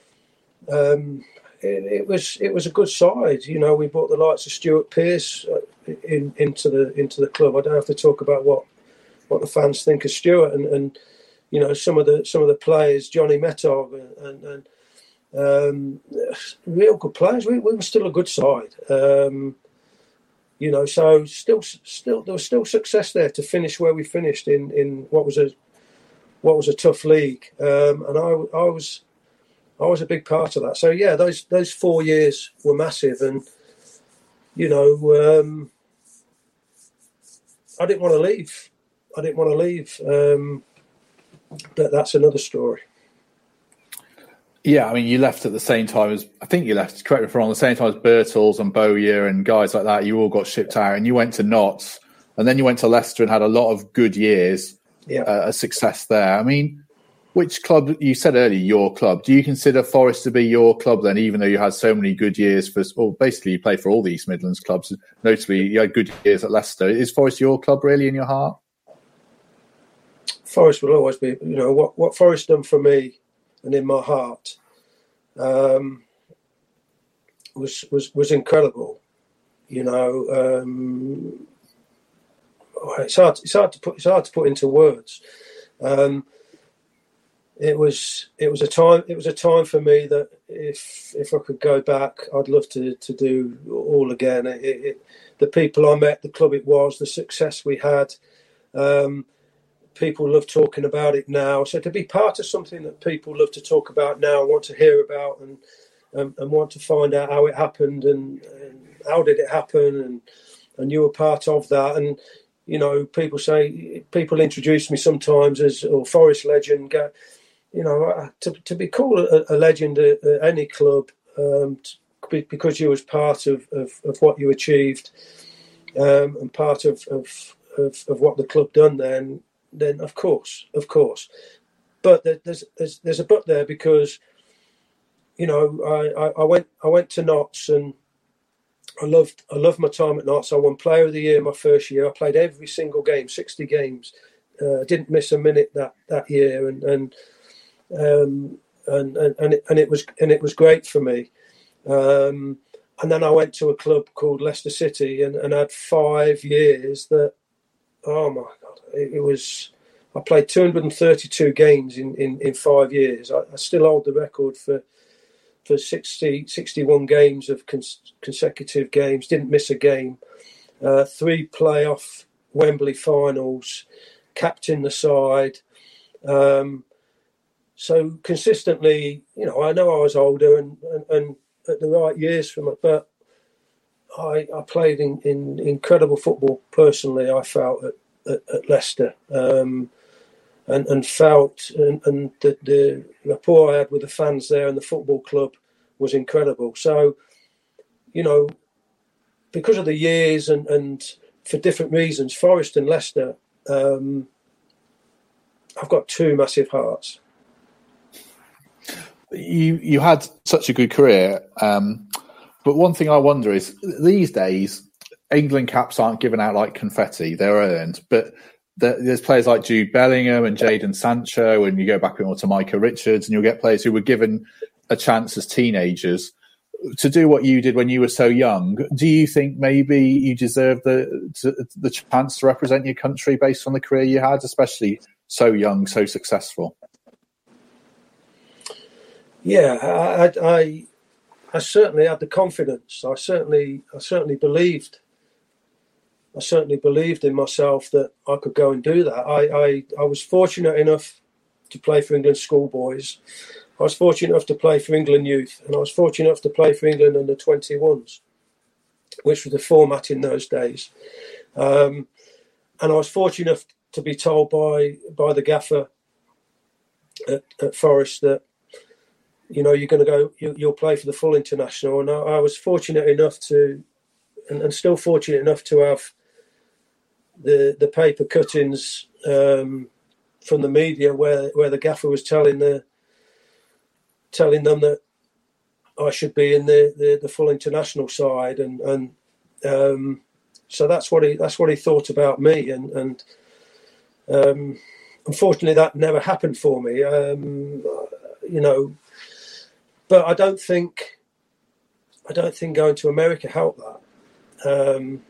um, it, it was it was a good side. You know, we brought the likes of Stuart Pearce in, into the into the club. I don't have to talk about what, what the fans think of Stuart, and, and you know, some of the some of the players, Johnny Metog, and, and um, real good players. We, we were still a good side. Um, You know, so still, still, there was still success there to finish where we finished in, in what was a what was a tough league, um, and I, I was, I was a big part of that. So yeah, those those four years were massive, and you know, um, I didn't want to leave. I didn't want to leave, um, but that's another story. Yeah, I mean, you left at the same time as, I think you left, correct me if I'm wrong, the same time as Birtles and Bowyer and guys like that. You all got shipped out, and you went to Notts, and then you went to Leicester and had a lot of good years, yeah. uh, a success there. I mean, which club, you said earlier, your club, do you consider Forest to be your club then, even though you had so many good years for, well, basically you played for all the East Midlands clubs, notably you had good years at Leicester. Is Forest your club really in your heart? Forest will always be, you know, what, what Forest done for me and in my heart um, was was was incredible. You know, um, it's hard it's hard to put it's hard to put into words. Um, it was it was a time it was a time for me that if if I could go back, I'd love to to do all again. It, it, the people I met, the club it was, the success we had. Um, People love talking about it now. So to be part of something that people love to talk about now, want to hear about, and and, and want to find out how it happened and, and how did it happen, and and you were part of that. And you know, people say people introduce me sometimes as or Forest legend. You know, to to be called a, a legend at, at any club um, to, because you was part of, of, of what you achieved um, and part of, of of of what the club done then. Then of course, of course, but there's there's there's a but there because, you know, I, I, I went I went to Notts and I loved I loved my time at Notts. I won Player of the Year my first year. I played every single game, sixty games. Uh, didn't miss a minute that, that year, and and um, and and and it, and it was and it was great for me. Um, and then I went to a club called Leicester City and, and had five years that, oh my God, it, it was, I played two hundred thirty-two games in, in, in five years. I, I still hold the record for for sixty, sixty-one games of cons- consecutive games, didn't miss a game, uh, three playoff Wembley finals, captained the side. Um, so consistently, you know, I know I was older and, and, and at the right years for my, but I, I played in, in incredible football personally, I felt, at, at, at Leicester. Um, and, and felt, and, and the, the rapport I had with the fans there and the football club was incredible. So, you know, because of the years and, and for different reasons, Forest and Leicester, um, I've got two massive hearts. You you had such a good career, um, but one thing I wonder is these days England caps aren't given out like confetti; they're earned. But the, there's players like Jude Bellingham and Jadon Sancho, and you go back to Micah Richards, and you'll get players who were given a chance as teenagers to do what you did when you were so young. Do you think maybe you deserve the to, the chance to represent your country based on the career you had, especially so young, so successful? Yeah, I, I, I certainly had the confidence. I certainly, I certainly believed. I certainly believed in myself that I could go and do that. I, I, I was fortunate enough to play for England schoolboys. I was fortunate enough to play for England youth, and I was fortunate enough to play for England under twenty-ones, which was the format in those days. Um, and I was fortunate enough to be told by by the gaffer at, at Forest that, you know, you're going to go, you, you'll play for the full international. And I, I was fortunate enough to, and, and still fortunate enough to have the the paper cuttings um, from the media where, where the gaffer was telling the telling them that I should be in the, the, the full international side, and and um, so that's what he that's what he thought about me, and and um, unfortunately that never happened for me, um, you know. But I don't think I don't think going to America helped that. Um,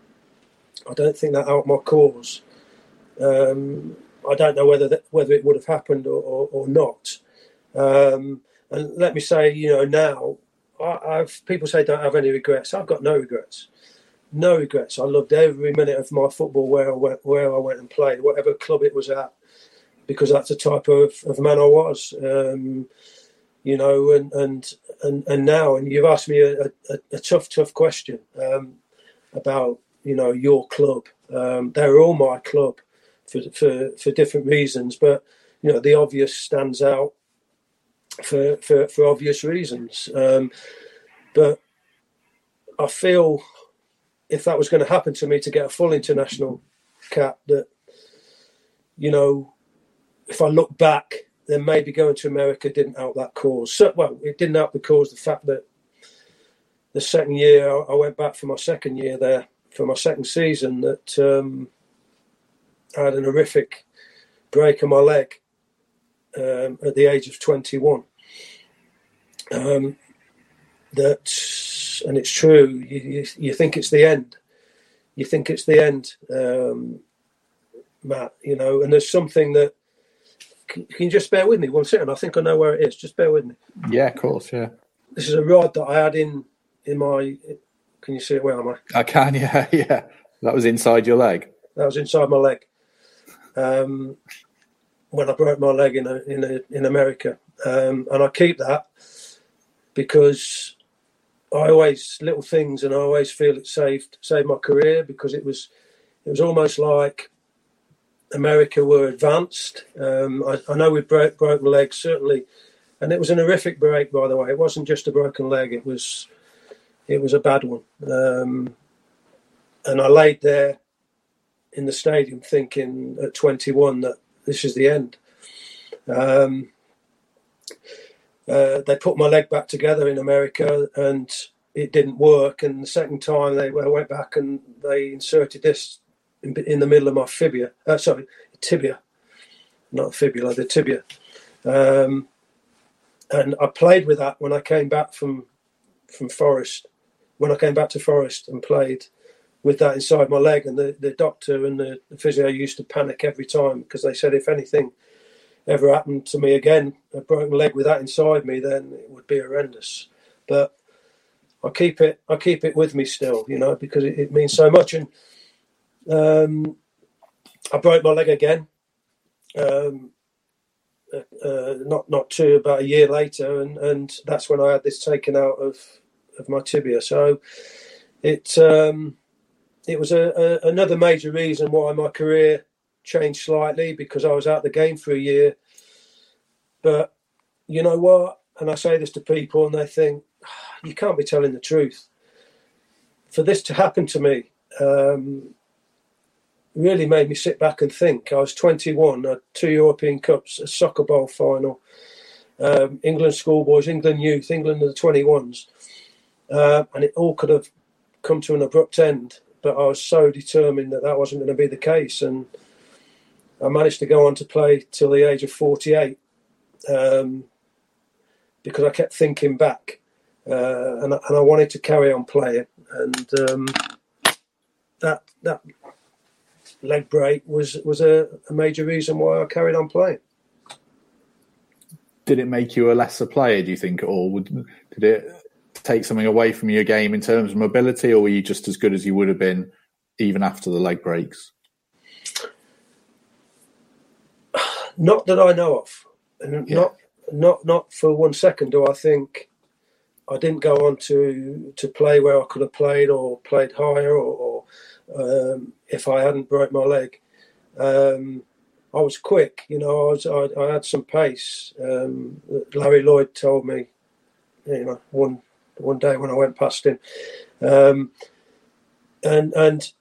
I don't think that helped my cause. Um, I don't know whether that, whether it would have happened or, or, or not. Um, and let me say, you know, now I, I've people say don't have any regrets. I've got no regrets, no regrets. I loved every minute of my football where I went, where I went and played, whatever club it was at, because that's the type of, of man I was. Um, you know, and, and and and now, and you've asked me a, a, a tough, tough question um, about, you know, your club. Um, they're all my club for, for for different reasons, but you know, the obvious stands out for for, for obvious reasons. Um, but I feel if that was going to happen to me to get a full international cap, that, you know, if I look back, then maybe going to America didn't help that cause. So, well, it didn't help the cause. The fact that the second year, I went back for my second year there, for my second season, that um, I had an horrific break in my leg um, at the age of twenty-one. Um, that, and it's true, you, you, you think it's the end. You think it's the end, um, Matt, you know, and there's something that, can you just bear with me one second? I think I know where it is. Just bear with me. Yeah, of course, yeah. This is a rod that I had in in my... Can you see it? Where am I? I can, yeah, yeah. That was inside your leg? That was inside my leg. Um, when I broke my leg in a, in a, in America. Um, and I keep that because I always... Little things, and I always feel it saved saved my career, because it was it was almost like America were advanced. Um, I, I know we broke broken legs, certainly, and it was an horrific break, by the way. It wasn't just a broken leg; it was, it was a bad one. Um, and I laid there in the stadium, thinking at twenty-one that this is the end. Um, uh, they put my leg back together in America, and it didn't work. And the second time they I went back and they inserted this In, in the middle of my fibula, uh, sorry, tibia, not fibula, the tibia. Um, and I played with that when I came back from from Forest, when I came back to Forest and played with that inside my leg. And the, the doctor and the, the physio used to panic every time, because they said if anything ever happened to me again, a broken leg with that inside me, then it would be horrendous. But I keep it, I keep it with me still, you know, because it, it means so much. And Um, I broke my leg again, um, uh, not not too about a year later, and, and that's when I had this taken out of, of my tibia. So, it um, it was a, a, another major reason why my career changed slightly, because I was out of the game for a year. But you know what? And I say this to people and they think, oh, you can't be telling the truth. For this to happen to me um, really made me sit back and think. I was twenty-one, I had two European Cups, a soccer bowl final, um, England schoolboys, England youth, England of the twenty-ones. Uh, and it all could have come to an abrupt end. But I was so determined that that wasn't going to be the case. And I managed to go on to play till the age of forty-eight um, because I kept thinking back. Uh, and, and I wanted to carry on playing. And um, that that leg break was, was a, a major reason why I carried on playing. Did it make you a lesser player, do you think, at all? Did it take something away from your game in terms of mobility, or were you just as good as you would have been even after the leg breaks? Not that I know of. And yeah. not not not for one second do I think I didn't go on to to play where I could have played or played higher, or, or um, if I hadn't broke my leg. Um, I was quick, you know. I was I, I had some pace. Um, Larry Lloyd told me, you know, one one day when I went past him, um, and and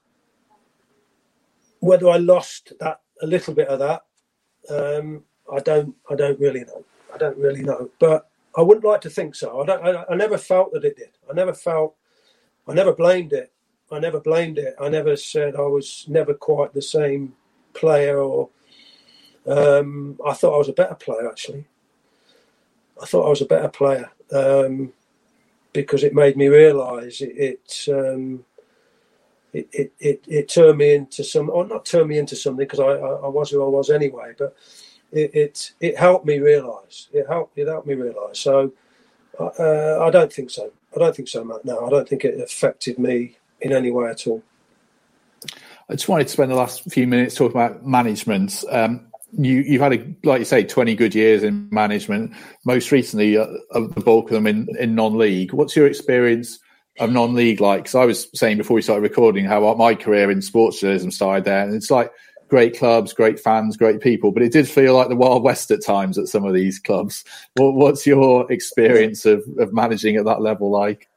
whether I lost that a little bit of that, um, I don't I don't really know. I don't really know, but I wouldn't like to think so. I don't. I, I never felt that it did. I never felt. I never blamed it. I never blamed it. I never said I was never quite the same player, or um, I thought I was a better player. Actually, I thought I was a better player um, because it made me realise it. It, um, it it it it turned me into some, or not turned me into something, because I, I I was who I was anyway, but. It, it it helped me realise. It helped. It helped me realise. So uh, I don't think so. I don't think so, Matt. No, I don't think it affected me in any way at all. I just wanted to spend the last few minutes talking about management. Um, you you've had a, like you say, twenty good years in management. Most recently, uh, the bulk of them in, in non-league. What's your experience of non-league like? Because I was saying before we started recording how my career in sports journalism started there, and it's like. Great clubs, great fans, great people, but it did feel like the Wild West at times at some of these clubs. What, what's your experience of, of managing at that level like?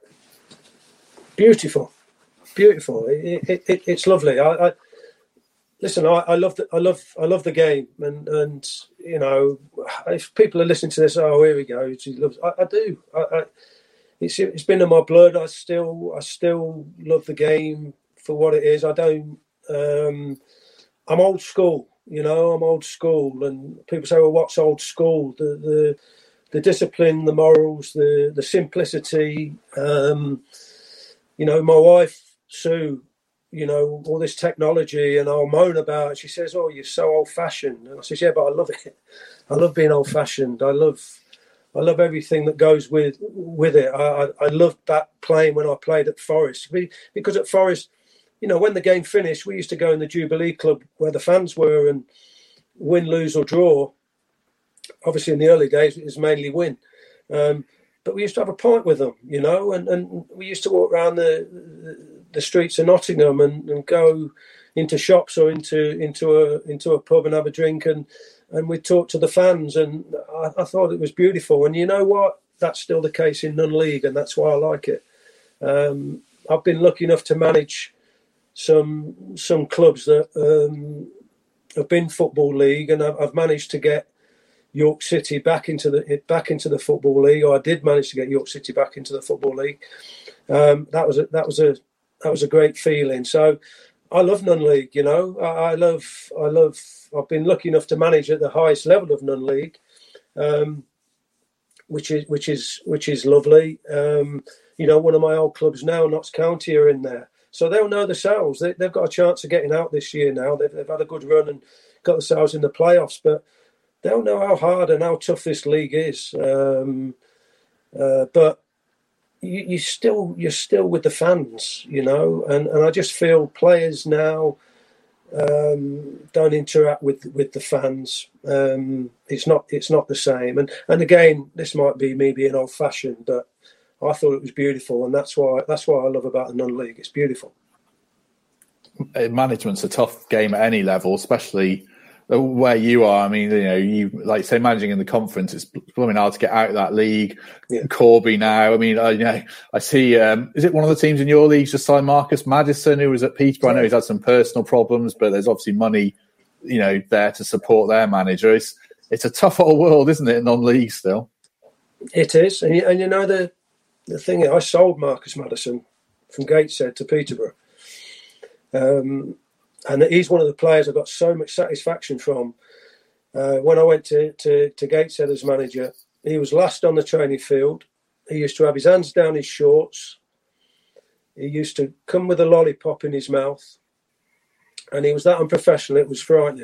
Beautiful, beautiful. It, it, it, it's lovely. I, I listen. I, I love the, I love I love the game, and and you know, if people are listening to this, oh, here we go. She loves. I, I do. I, I, it's it's been in my blood. I still I still love the game for what it is. I don't. Um, I'm old school, you know. I'm old school, and people say, "Well, what's old school?" The the, the discipline, the morals, the the simplicity. Um, you know, my wife Sue, you know, all this technology, and I'll moan about it. She says, "Oh, you're so old-fashioned," and I says, "Yeah, but I love it. I love being old-fashioned. I love, I love everything that goes with with it. I I, I loved that playing when I played at Forest, because at Forest." You know, when the game finished, we used to go in the Jubilee Club where the fans were, and win, lose or draw. Obviously, in the early days, it was mainly win. Um, but we used to have a pint with them, you know, and, and we used to walk around the the streets of Nottingham and, and go into shops or into into a into a pub and have a drink, and, and we'd talk to the fans. And I, I thought it was beautiful. And you know what? That's still the case in non-league, and that's why I like it. Um, I've been lucky enough to manage some some clubs that um, have been Football League, and I've, I've managed to get York City back into the back into the Football League. Or I did manage to get York City back into the Football League. Um, that was a, that was a that was a great feeling. So I love non-league. You know, I, I love I love. I've been lucky enough to manage at the highest level of non-league, um, which is which is which is lovely. Um, you know, one of my old clubs now, Notts County, are in there. So they'll know themselves. They, they've got a chance of getting out this year now. They've, they've had a good run and got themselves in the playoffs. But they'll know how hard and how tough this league is. Um, uh, but you, you still, you're still with the fans, you know. And, and I just feel players now um, don't interact with with the fans. Um, it's not it's not the same. And and again, this might be me being old-fashioned, but I thought it was beautiful, and that's why that's why I love about the non-league. It's beautiful. Management's a tough game at any level, especially where you are. I mean, you know, you like say managing in the conference, it's blooming hard to get out of that league. Yeah. Corby now. I mean, I, you know, I see. Um, is it one of the teams in your league just signed Marcus Maddison, who was at Peterborough? I know he's had some personal problems, but there's obviously money, you know, there to support their manager. It's it's a tough old world, isn't it? Non-league still. It is, and you, and you know the the thing. I sold Marcus Maddison from Gateshead to Peterborough. Um, and he's one of the players I got so much satisfaction from. Uh, when I went to, to, to Gateshead as manager, he was last on the training field. He used to have his hands down his shorts. He used to come with a lollipop in his mouth. And he was that unprofessional, it was frightening.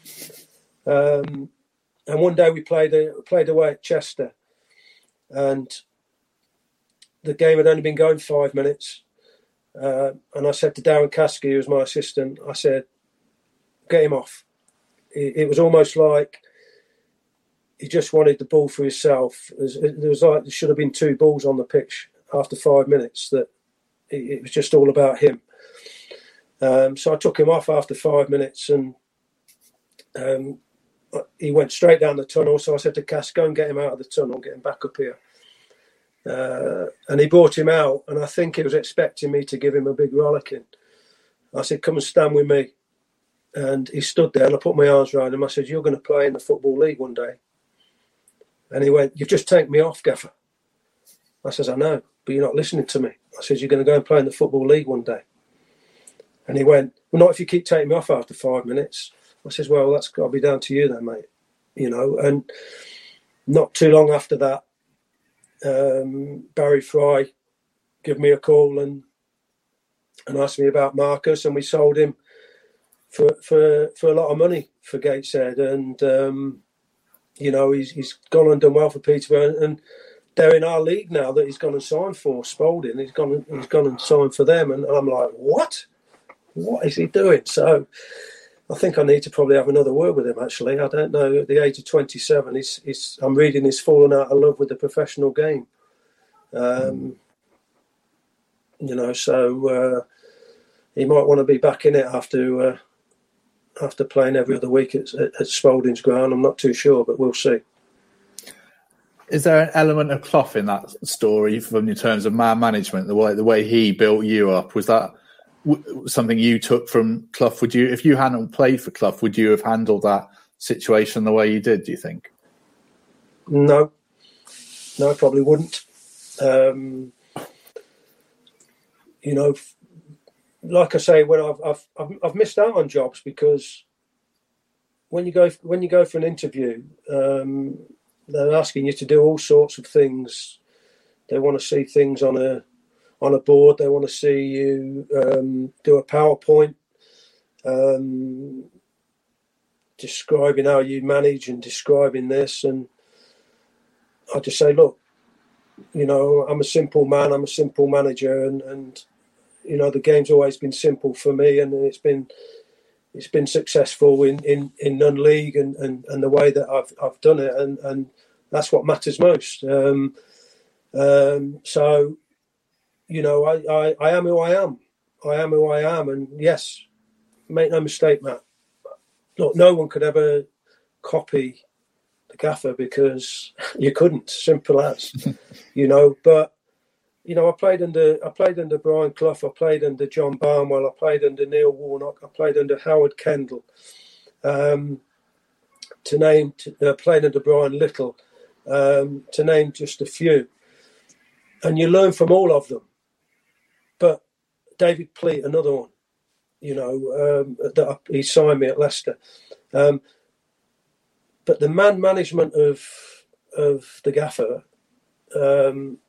Um, and one day we played, a, played away at Chester. And the game had only been going five minutes. Uh, and I said to Darren Caskey, who was my assistant, I said, get him off. It, it was almost like he just wanted the ball for himself. It was, it was like there should have been two balls on the pitch after five minutes, that it, it was just all about him. Um, so I took him off after five minutes and um, he went straight down the tunnel. So I said to Cass, go and get him out of the tunnel, get him back up here. Uh, and he brought him out, and I think he was expecting me to give him a big rollicking. I said, come and stand with me. And he stood there, and I put my arms around him. I said, you're going to play in the Football League one day. And he went, you've just taken me off, Gaffer. I says, I know, but you're not listening to me. I said, you're going to go and play in the Football League one day. And he went, well, not if you keep taking me off after five minutes. I says, well, that's got to be down to you then, mate. You know, and not too long after that, Um, Barry Fry gave me a call and and asked me about Marcus, and we sold him for for, for a lot of money for Gateshead, and um, you know he's he's gone and done well for Peterborough, and, and they're in our league now that he's gone and signed for Spalding. He's gone he's gone and signed for them, and I'm like, what? What is he doing? So I think I need to probably have another word with him, actually. I don't know. At the age of twenty-seven, he's, he's, I'm reading he's fallen out of love with the professional game. Um, you know, so uh, he might want to be back in it after uh, after playing every other week at, at Spalding's ground. I'm not too sure, but we'll see. Is there an element of Clough in that story from in terms of man management, the way the way he built you up? Was that something you took from Clough? Would you, if you hadn't played for Clough, would you have handled that situation the way you did, do you think? No, no, I probably wouldn't. Um, you know, like I say, when I've, I've I've I've missed out on jobs because when you go when you go for an interview, um, they're asking you to do all sorts of things. They want to see things on a on a board. They want to see you um, do a PowerPoint um, describing how you manage and describing this. And I just say, look, you know, I'm a simple man. I'm a simple manager, and, and you know, the game's always been simple for me, and it's been it's been successful in, in, in non-league and, and, and the way that I've I've done it, and, and that's what matters most. Um, um, so. You know, I, I, I am who I am. I am who I am. And yes, make no mistake, Matt. Look, no one could ever copy the Gaffer because you couldn't. Simple as, you know. But you know, I played under I played under Brian Clough. I played under John Barnwell. I played under Neil Warnock. I played under Howard Kendall. Um, to name, to, uh, played under Brian Little. Um, to name just a few. And you learn from all of them. But David Pleat, another one, you know, um, that he signed me at Leicester. Um, but the man management of of the Gaffer um,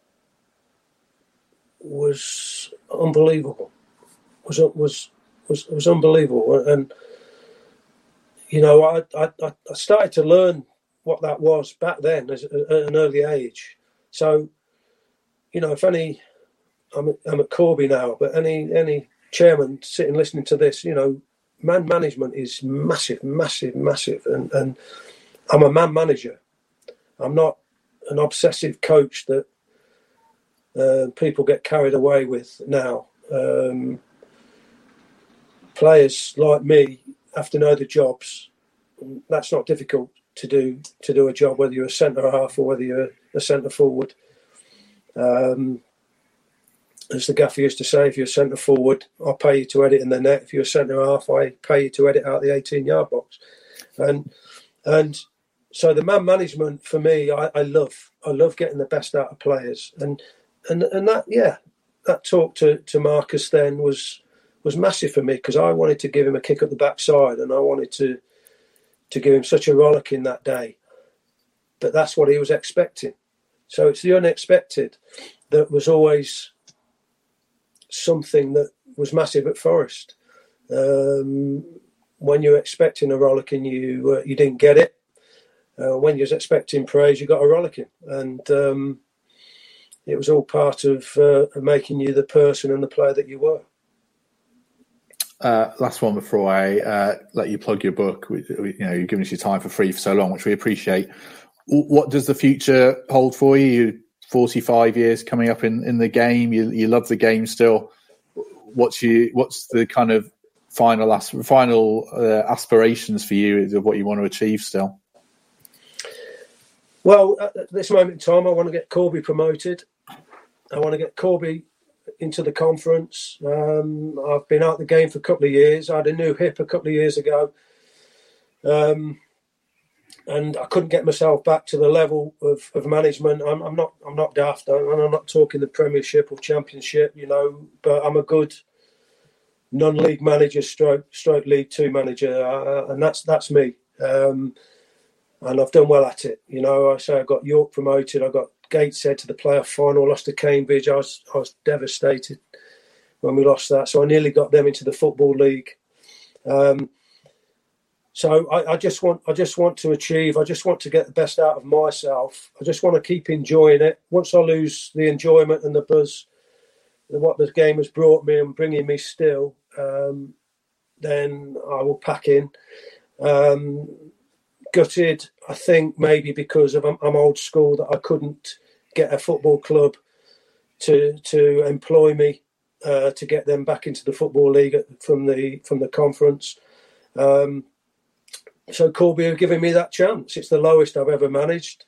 was unbelievable. Was was was was unbelievable, and you know, I I, I started to learn what that was back then as, at an early age. So, you know, if any. I'm, I'm at Corby now, but any any chairman sitting listening to this, you know, man management is massive, massive, massive. And, and I'm a man manager. I'm not an obsessive coach that uh, people get carried away with now. Um, players like me have to know the jobs. That's not difficult to do to do a job, whether you're a centre half or whether you're a centre forward. Um, as the gaffer used to say, if you're a centre forward, I'll pay you to edit in the net. If you're a centre half, I pay you to edit out the eighteen-yard box. And and so the man management for me, I, I love. I love getting the best out of players. And and and that yeah, that talk to, to Marcus then was was massive for me, because I wanted to give him a kick up the backside, and I wanted to to give him such a rollicking that day. But that's what he was expecting. So it's the unexpected that was always something that was massive at Forest. Um, when you're expecting a rollicking, you uh, you didn't get it. Uh, when you was expecting praise, you got a rollicking. And um, it was all part of, uh, of making you the person and the player that you were. Uh, last one before I uh, let you plug your book. We, we, you know, you've given us your time for free for so long, which we appreciate. What does the future hold for you? You're forty-five years coming up in, in the game. You, you love the game still. What's you? What's the kind of final final uh, aspirations for you of what you want to achieve still? Well, at this moment in time, I want to get Corby promoted. I want to get Corby into the conference. Um, I've been out the game for a couple of years. I had a new hip a couple of years ago. Um, and I couldn't get myself back to the level of, of management. I'm, I'm not I'm not daft, and I'm not talking the Premiership or Championship, you know, but I'm a good non-league manager, stroke, stroke League Two manager, uh, and that's that's me. Um, and I've done well at it. You know, I say I got York promoted, I got Gateshead to the playoff final, lost to Cambridge. I was I was devastated when we lost that. So I nearly got them into the Football League. Um, so I, I just want I just want to achieve. I just want to get the best out of myself. I just want to keep enjoying it. Once I lose the enjoyment and the buzz, and what the game has brought me and bringing me still, um, then I will pack in. Um, gutted, I think, maybe because of I'm, I'm old school, that I couldn't get a football club to to employ me uh, to get them back into the Football League from the from the conference. Um, so Corby have given me that chance. It's the lowest I've ever managed,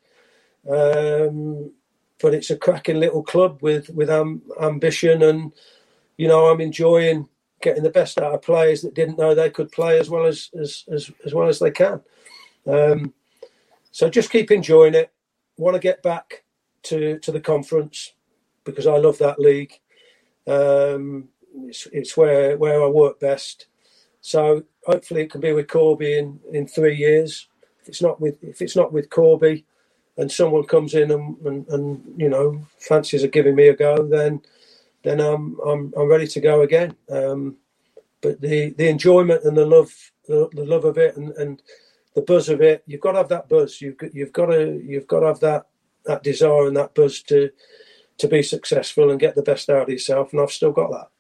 um, but it's a cracking little club with with am, ambition, and you know I'm enjoying getting the best out of players that didn't know they could play as well as as as, as well as they can. Um, so just keep enjoying it. Want to get back to, to the conference because I love that league. Um, it's, it's where where I work best. So hopefully it can be with Corby in, in three years. If it's not with if it's not with Corby, and someone comes in and, and, and you know fancies are giving me a go, then then I'm I'm I'm ready to go again. Um, but the, the enjoyment and the love the, the love of it and, and the buzz of it, you've got to have that buzz. You've got, you've got to you've got to have that that desire and that buzz to to be successful and get the best out of yourself. And I've still got that.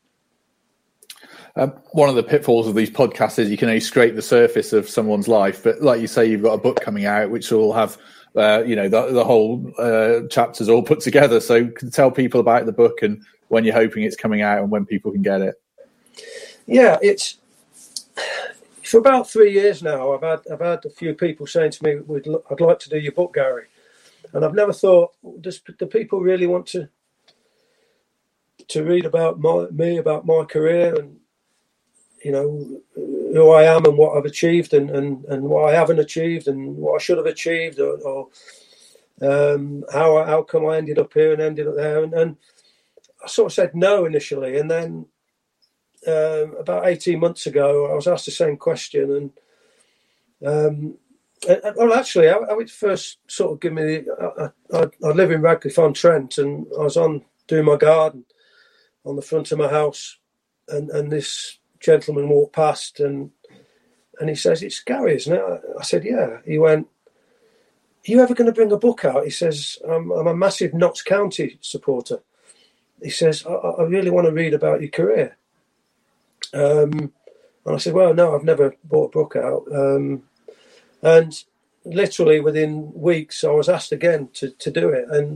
Um, one of the pitfalls of these podcasts is you can only scrape the surface of someone's life, but like you say, you've got a book coming out which will have uh, you know the, the whole uh, chapters all put together. So can tell people about the book and when you're hoping it's coming out and when people can get it. Yeah, it's. For about three years now, I've had I've had a few people saying to me, We'd, "I'd like to do your book, Gary," and I've never thought, does do people really want to to read about my, me, about my career, and you know who I am and what I've achieved, and, and, and what I haven't achieved, and what I should have achieved, or, or um, how I, how come I ended up here and ended up there, and, and I sort of said no initially, and then. Um, about eighteen months ago, I was asked the same question, and um, uh, well, actually, I, I would first sort of give me. The, I, I, I live in Radcliffe-on-Trent, and I was on doing my garden on the front of my house, and, and this gentleman walked past, and and he says, "It's Gary, isn't it?" I said, "Yeah." He went, "Are you ever going to bring a book out?" He says, "I'm, I'm a massive Notts County supporter." He says, I, "I really want to read about your career." Um, and I said, well, no, I've never bought a book out. Um, and literally within weeks, I was asked again to, to do it. And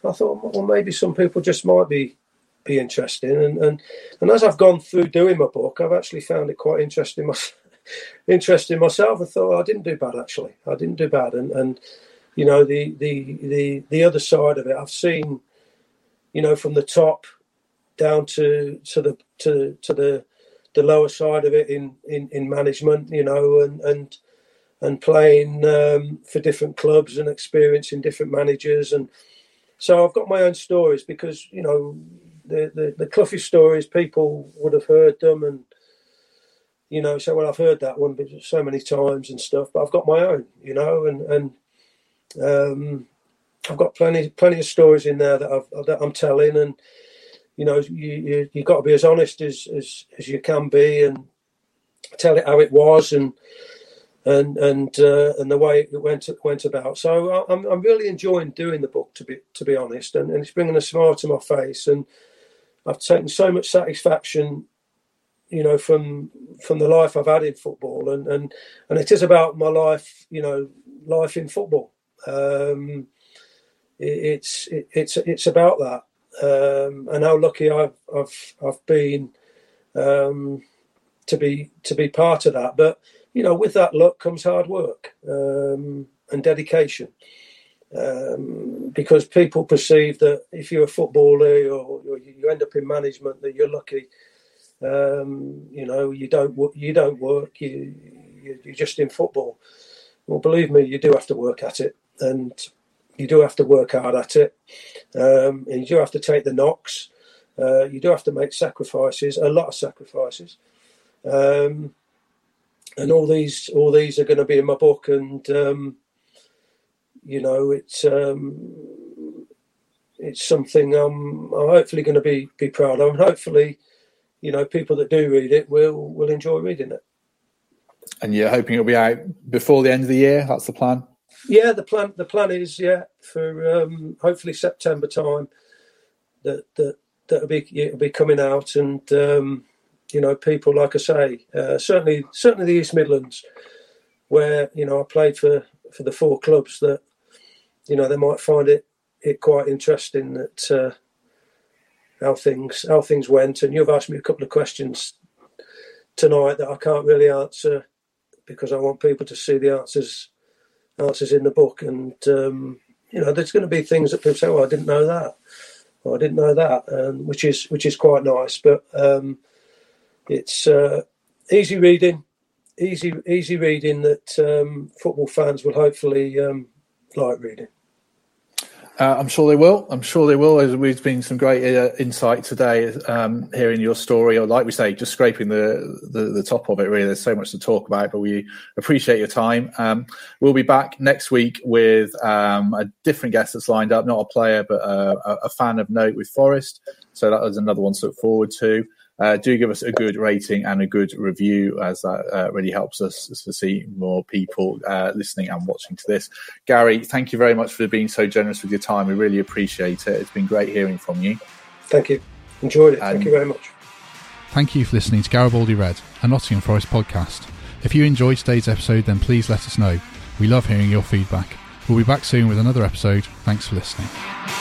I thought, well, maybe some people just might be be interested. And and, and as I've gone through doing my book, I've actually found it quite interesting myself. interesting myself. I thought, oh, I didn't do bad, actually. I didn't do bad. And, and you know, the, the, the, the other side of it, I've seen, you know, from the top down to to the to to the the lower side of it in, in, in management, you know, and and and playing um, for different clubs and experiencing different managers. And so I've got my own stories because, you know, the, the, the Cloughie stories, people would have heard them and, you know, so well, I've heard that one so many times and stuff, but I've got my own, you know, and, and um, I've got plenty plenty of stories in there that, I've, that I'm telling. And, you know, you, you, you've got to be as honest as, as, as you can be and tell it how it was and and and uh, and the way it went went about. So I'm I'm really enjoying doing the book, to be to be honest, and, and it's bringing a smile to my face. And I've taken so much satisfaction, you know, from from the life I've had in football, and and, and it is about my life, you know, life in football. Um, it, it's it, it's it's about that, um, and how lucky I've I've I've been um, to be to be part of that. But you know, with that luck comes hard work um, and dedication, um, because people perceive that if you're a footballer or, or you end up in management, that you're lucky. Um, you know, you don't you don't work. You you're just in football. Well, believe me, you do have to work at it, and you do have to work hard at it, um, and you do have to take the knocks. Uh, you do have to make sacrifices, a lot of sacrifices. Um, And all these, all these are going to be in my book, and um, you know, it's um, it's something I'm, I'm hopefully going to be be proud of, and hopefully, you know, people that do read it will will enjoy reading it. And you're hoping it'll be out before the end of the year? That's the plan. Yeah, the plan the plan is yeah for um, hopefully September time that that that'll be it'll be coming out, and um, you know, people, like I say, uh, certainly certainly the East Midlands, where, you know, I played for, for the four clubs, that, you know, they might find it it quite interesting that uh, how things how things went. And you've asked me a couple of questions tonight that I can't really answer because I want people to see the answers answers in the book. And um, you know, there's going to be things that people say, "Oh, I didn't know that," or "I didn't know that," um, which is which is quite nice. But um, it's uh, easy reading, easy easy reading that um, football fans will hopefully um, like reading. Uh, I'm sure they will. I'm sure they will. There's been some great uh, insight today, um, hearing your story, or like we say, just scraping the, the, the top of it, really. There's so much to talk about, but we appreciate your time. Um, we'll be back next week with um, a different guest that's lined up, not a player, but a, a fan of note with Forest. So that was another one to look forward to. Uh, do give us a good rating and a good review, as that uh, really helps us to see more people uh, listening and watching to this. Gary, thank you very much for being so generous with your time. We really appreciate it. It's been great hearing from you. Thank you. Enjoyed it. And thank you very much. Thank you for listening to Garibaldi Red, a Nottingham Forest podcast. If you enjoyed today's episode, then please let us know. We love hearing your feedback. We'll be back soon with another episode. Thanks for listening.